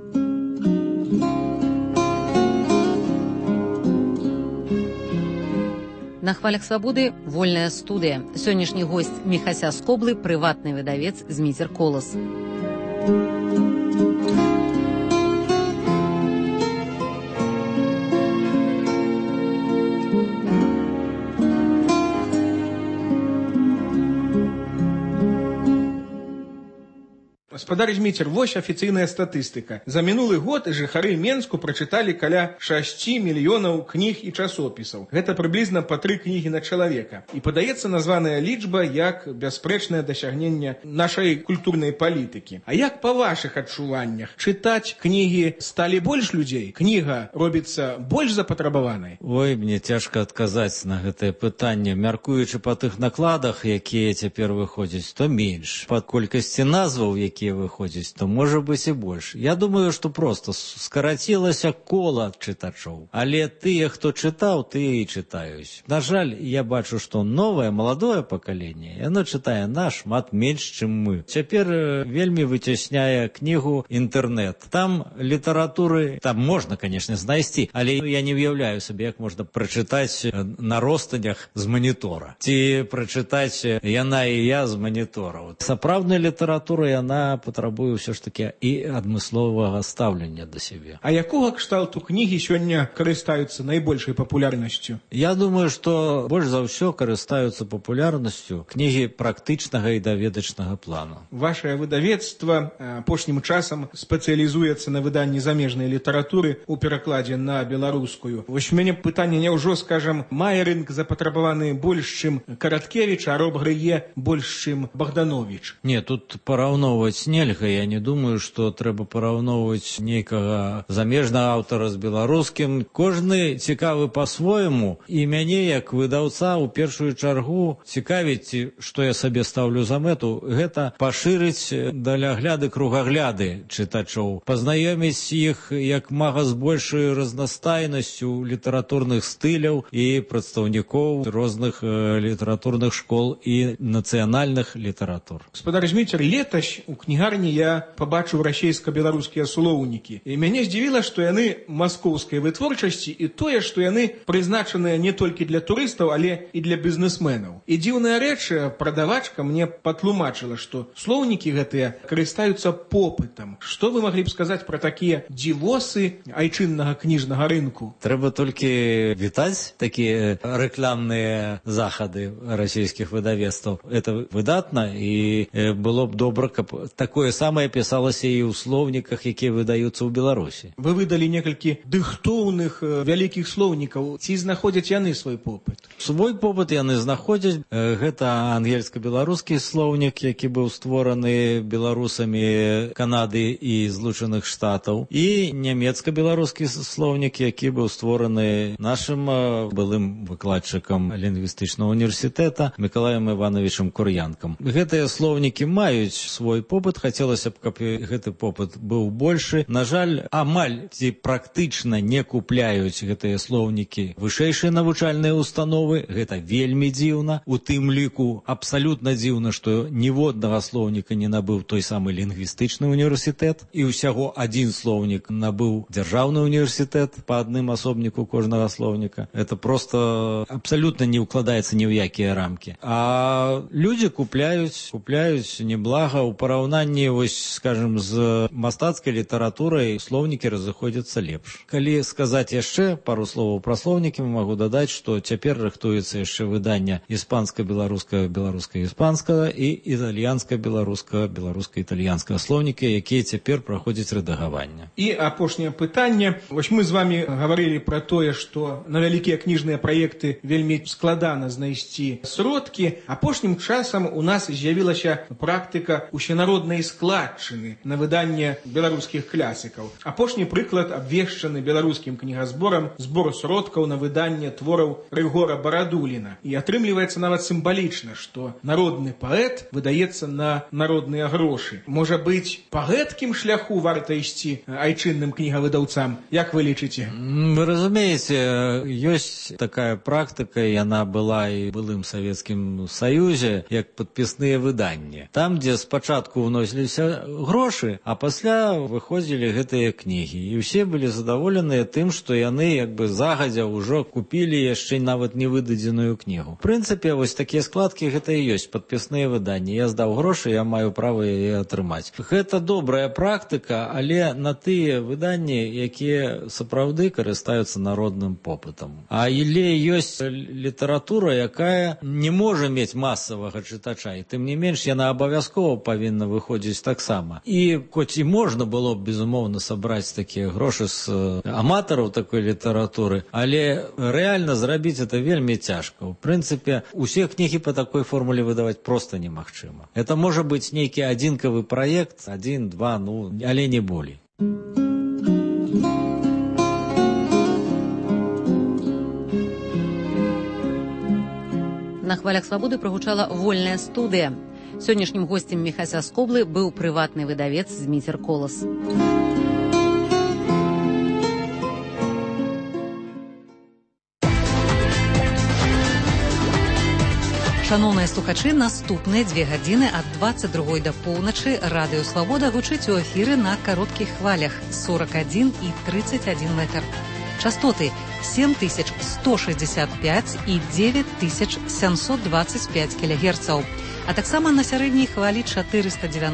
На хвалях свабоды вольная студыя. Сённяшні госць Міхася Скоблы, прыватны выдавец Зміцер Колас. Спадар Зміцер, вось афіцыйная статыстыка. За мінулы год жыхары Менску прачыталі каля 6 мільёнаў кніг і часопісаў. Гэта прыблізна па 3 кнігі на чалавека. І падаецца названая лічба як бясспрэчнае дасягненне нашай культурнай палітыкі. А як па вашых адчуваннях? Чытаць кнігі сталі больш людзей? Кніга робіцца больш запатрабаванай? Ой, мне цяжка адказаць на гэтае пытанне. Мяркуючы па тых накладах, якія цяпер выходзяць, то менш. Па колькасці назваў, якія выходзяць, то можа быць і больш. Я думаю, што проста скарацілася кола чытачоў. Але тыя, хто чытаў, тыя і чытаюць. На жаль, я бачу, што новае, маладое пакаленне, яно чытае нашмат менш, чым мы. Цяпер вельмі выцясняе кнігу інтэрнэт. Там літаратуры, там можна, канешне, знайсці, але я не ўяўляю сабе, як можна прачытаць на ростанях з манітора. Ці прачытаць «Яна і я» з манітораў. Сапраўдная літаратура, яна патрабуе ўсё ж такі і адмысловага стаўлення да сябе. А якога кшталту кнігі сёння карыстаюцца найбольшай папулярнасцю? Я думаю, што больш за ўсё карыстаюцца папулярнасцю кнігі практычнага і даведачнага плану. Вашае выдавецтва апошнім часам спецыялізуецца на выданні замежнай літаратуры ў перакладзе на беларускую. Вось у мяне пытанне, няўжо, скажам, мае рынк запатрабаваны больш, чым Караткевіч, а Роб Грые больш, чым Богданович? Не, тут параўноўваць нельга. Я не думаю, што трэба параўноўваць нейкага замежнага аўтара з беларускім. Кожны цікавы па-свойму, і мяне, як выдаўца, у першую чаргу цікавіць, што я сабе стаўлю за мэту, гэта пашырыць далягляды, кругагляды чытачоў, пазнаёміць іх як мага з большай разнастайнасцю літаратурных стыляў і прадстаўнікоў розных літаратурных школ і нацыянальных літаратур. Спадар Зміцер, летась у кнігарні я пабачыў расейска-беларускія слоўнікі. І мяне здзівіла, што яны маскоўскай вытворчасці і тое, што яны прызначаныя не толькі для турыстаў, але і для бізнесменаў. І дзіўная рэч, прадавачка мне патлумачыла, што слоўнікі гэтыя карыстаюцца попытам. Што вы маглі б сказаць пра такія дзівосы айчыннага кніжнага рынку? Трэба толькі вітаць такія рэкламныя захады расійскіх выдавецтваў. Это выдатна, і было б добра, каб такое самае пісалася і ў слоўніках, якія выдаюцца ў Беларусі. Вы выдалі некалькі дыхтоўных вялікіх слоўнікаў. Ці знаходзяць яны свой попыт? Свой попыт яны знаходзяць. Гэта ангельска-беларускі слоўнік, які быў створаны беларусамі Канады і Злучаных Штатаў, і нямецка-беларускі слоўнік, які быў створаны нашым былым выкладчыкам лінгвістычнага універсітэта Мікалаем Івановичам Кур'янкам. Гэтыя слоўнікі маюць свой попыт, хацелася б, каб гэты попыт быў большы. На жаль, амаль ці практычна не купляюць гэтыя слоўнікі вышэйшыя навучальныя установы. Гэта вельмі дзіўна. У тым ліку абсалютна дзіўна, што ніводнага слоўніка не набыў той самы лінгвістычны універсітэт, і ўсяго адзін слоўнік набыў дзяржаўны універсітэт па адным асобніку кожнага слоўніка. Это просто абсалютна не ўкладаецца ні ў якія рамкі. А людзі купляюць неблага. У параўнанні, вось, скажем, з мастацкай літаратурай слоўнікі разыходзяцца лепш. Калі сказаць яшчэ пару словаў пра слоўнікі, магу дадаць, што цяпер рыхтуецца яшчэ выданне іспанска-беларускага, беларуска-іспанскага і італьянска-беларускага, беларуска-італьянскага слоўнікі, якія цяпер праходзяць рэдагаванне. І апошняе пытанне. Вось мы з вамі гаварылі пра тое, што на вялікія кніжныя праекты вельмі складана знайсці сродкі. Апошнім часам у нас з'явілася практыка усенароднай складчыны на выданне беларускіх класікаў. Апошні прыклад абвешчаны беларускім кнігазборам збор сродкаў на выданне твораў Рыгора Барадуліна. І атрымліваецца нават сімвалічна, што народны паэт выдаецца на народныя грошы. Можа быць, па гэткім шляху варта ісці айчынным кнігавыдаўцам? Як вы лічыце? Вы разумееце, ёсць такая практыка, яна была і былым Савецкім Саюзе, як падпісныя выданні. Там, дзе спачатку вносіліся грошы, а пасля выходзілі гэтыя кнігі. І ўсе былі задаволеныя тым, што яны як бы загадзя ўжо купілі яшчэ нават не выдадзеную кнігу. В прынцыпе, вось такія складкі гэта і ёсць падпісныя выданні. Я здаў грошы, я маю права яе атрымаць. Гэта добрая практыка, але на тыя выданні, якія сапраўды карыстаюцца народным попытам. Але ёсць літаратура, якая не можа мець масавага чытача, і тым не менш яна абавязкова павінна выходзіць выходзіць таксама. І хоць і можна было б, безумоўна, сабраць такія грошы з аматараў такой літаратуры, але рэальна зрабіць это вельмі цяжка. У прынцыпе, усе кнігі па такой формуле выдаваць проста немагчыма. Это можа быць нейкі адзінкавы праект, 1-2, але не болей. На хвалях свабоды прагучала вольная студыя. Сённяшнім госцем Міхася Скоблы быў прыватны выдавец Зміцер Колас. Шановныя слухачы, наступныя 2 гадзіны ад 22 до поўначы Радыё Свабода гучыць у эфіры на кароткіх хвалях 41 і 31 метр. Частоты 7165 і 9725 кГц, а таксама на сярэдняй хвалі 490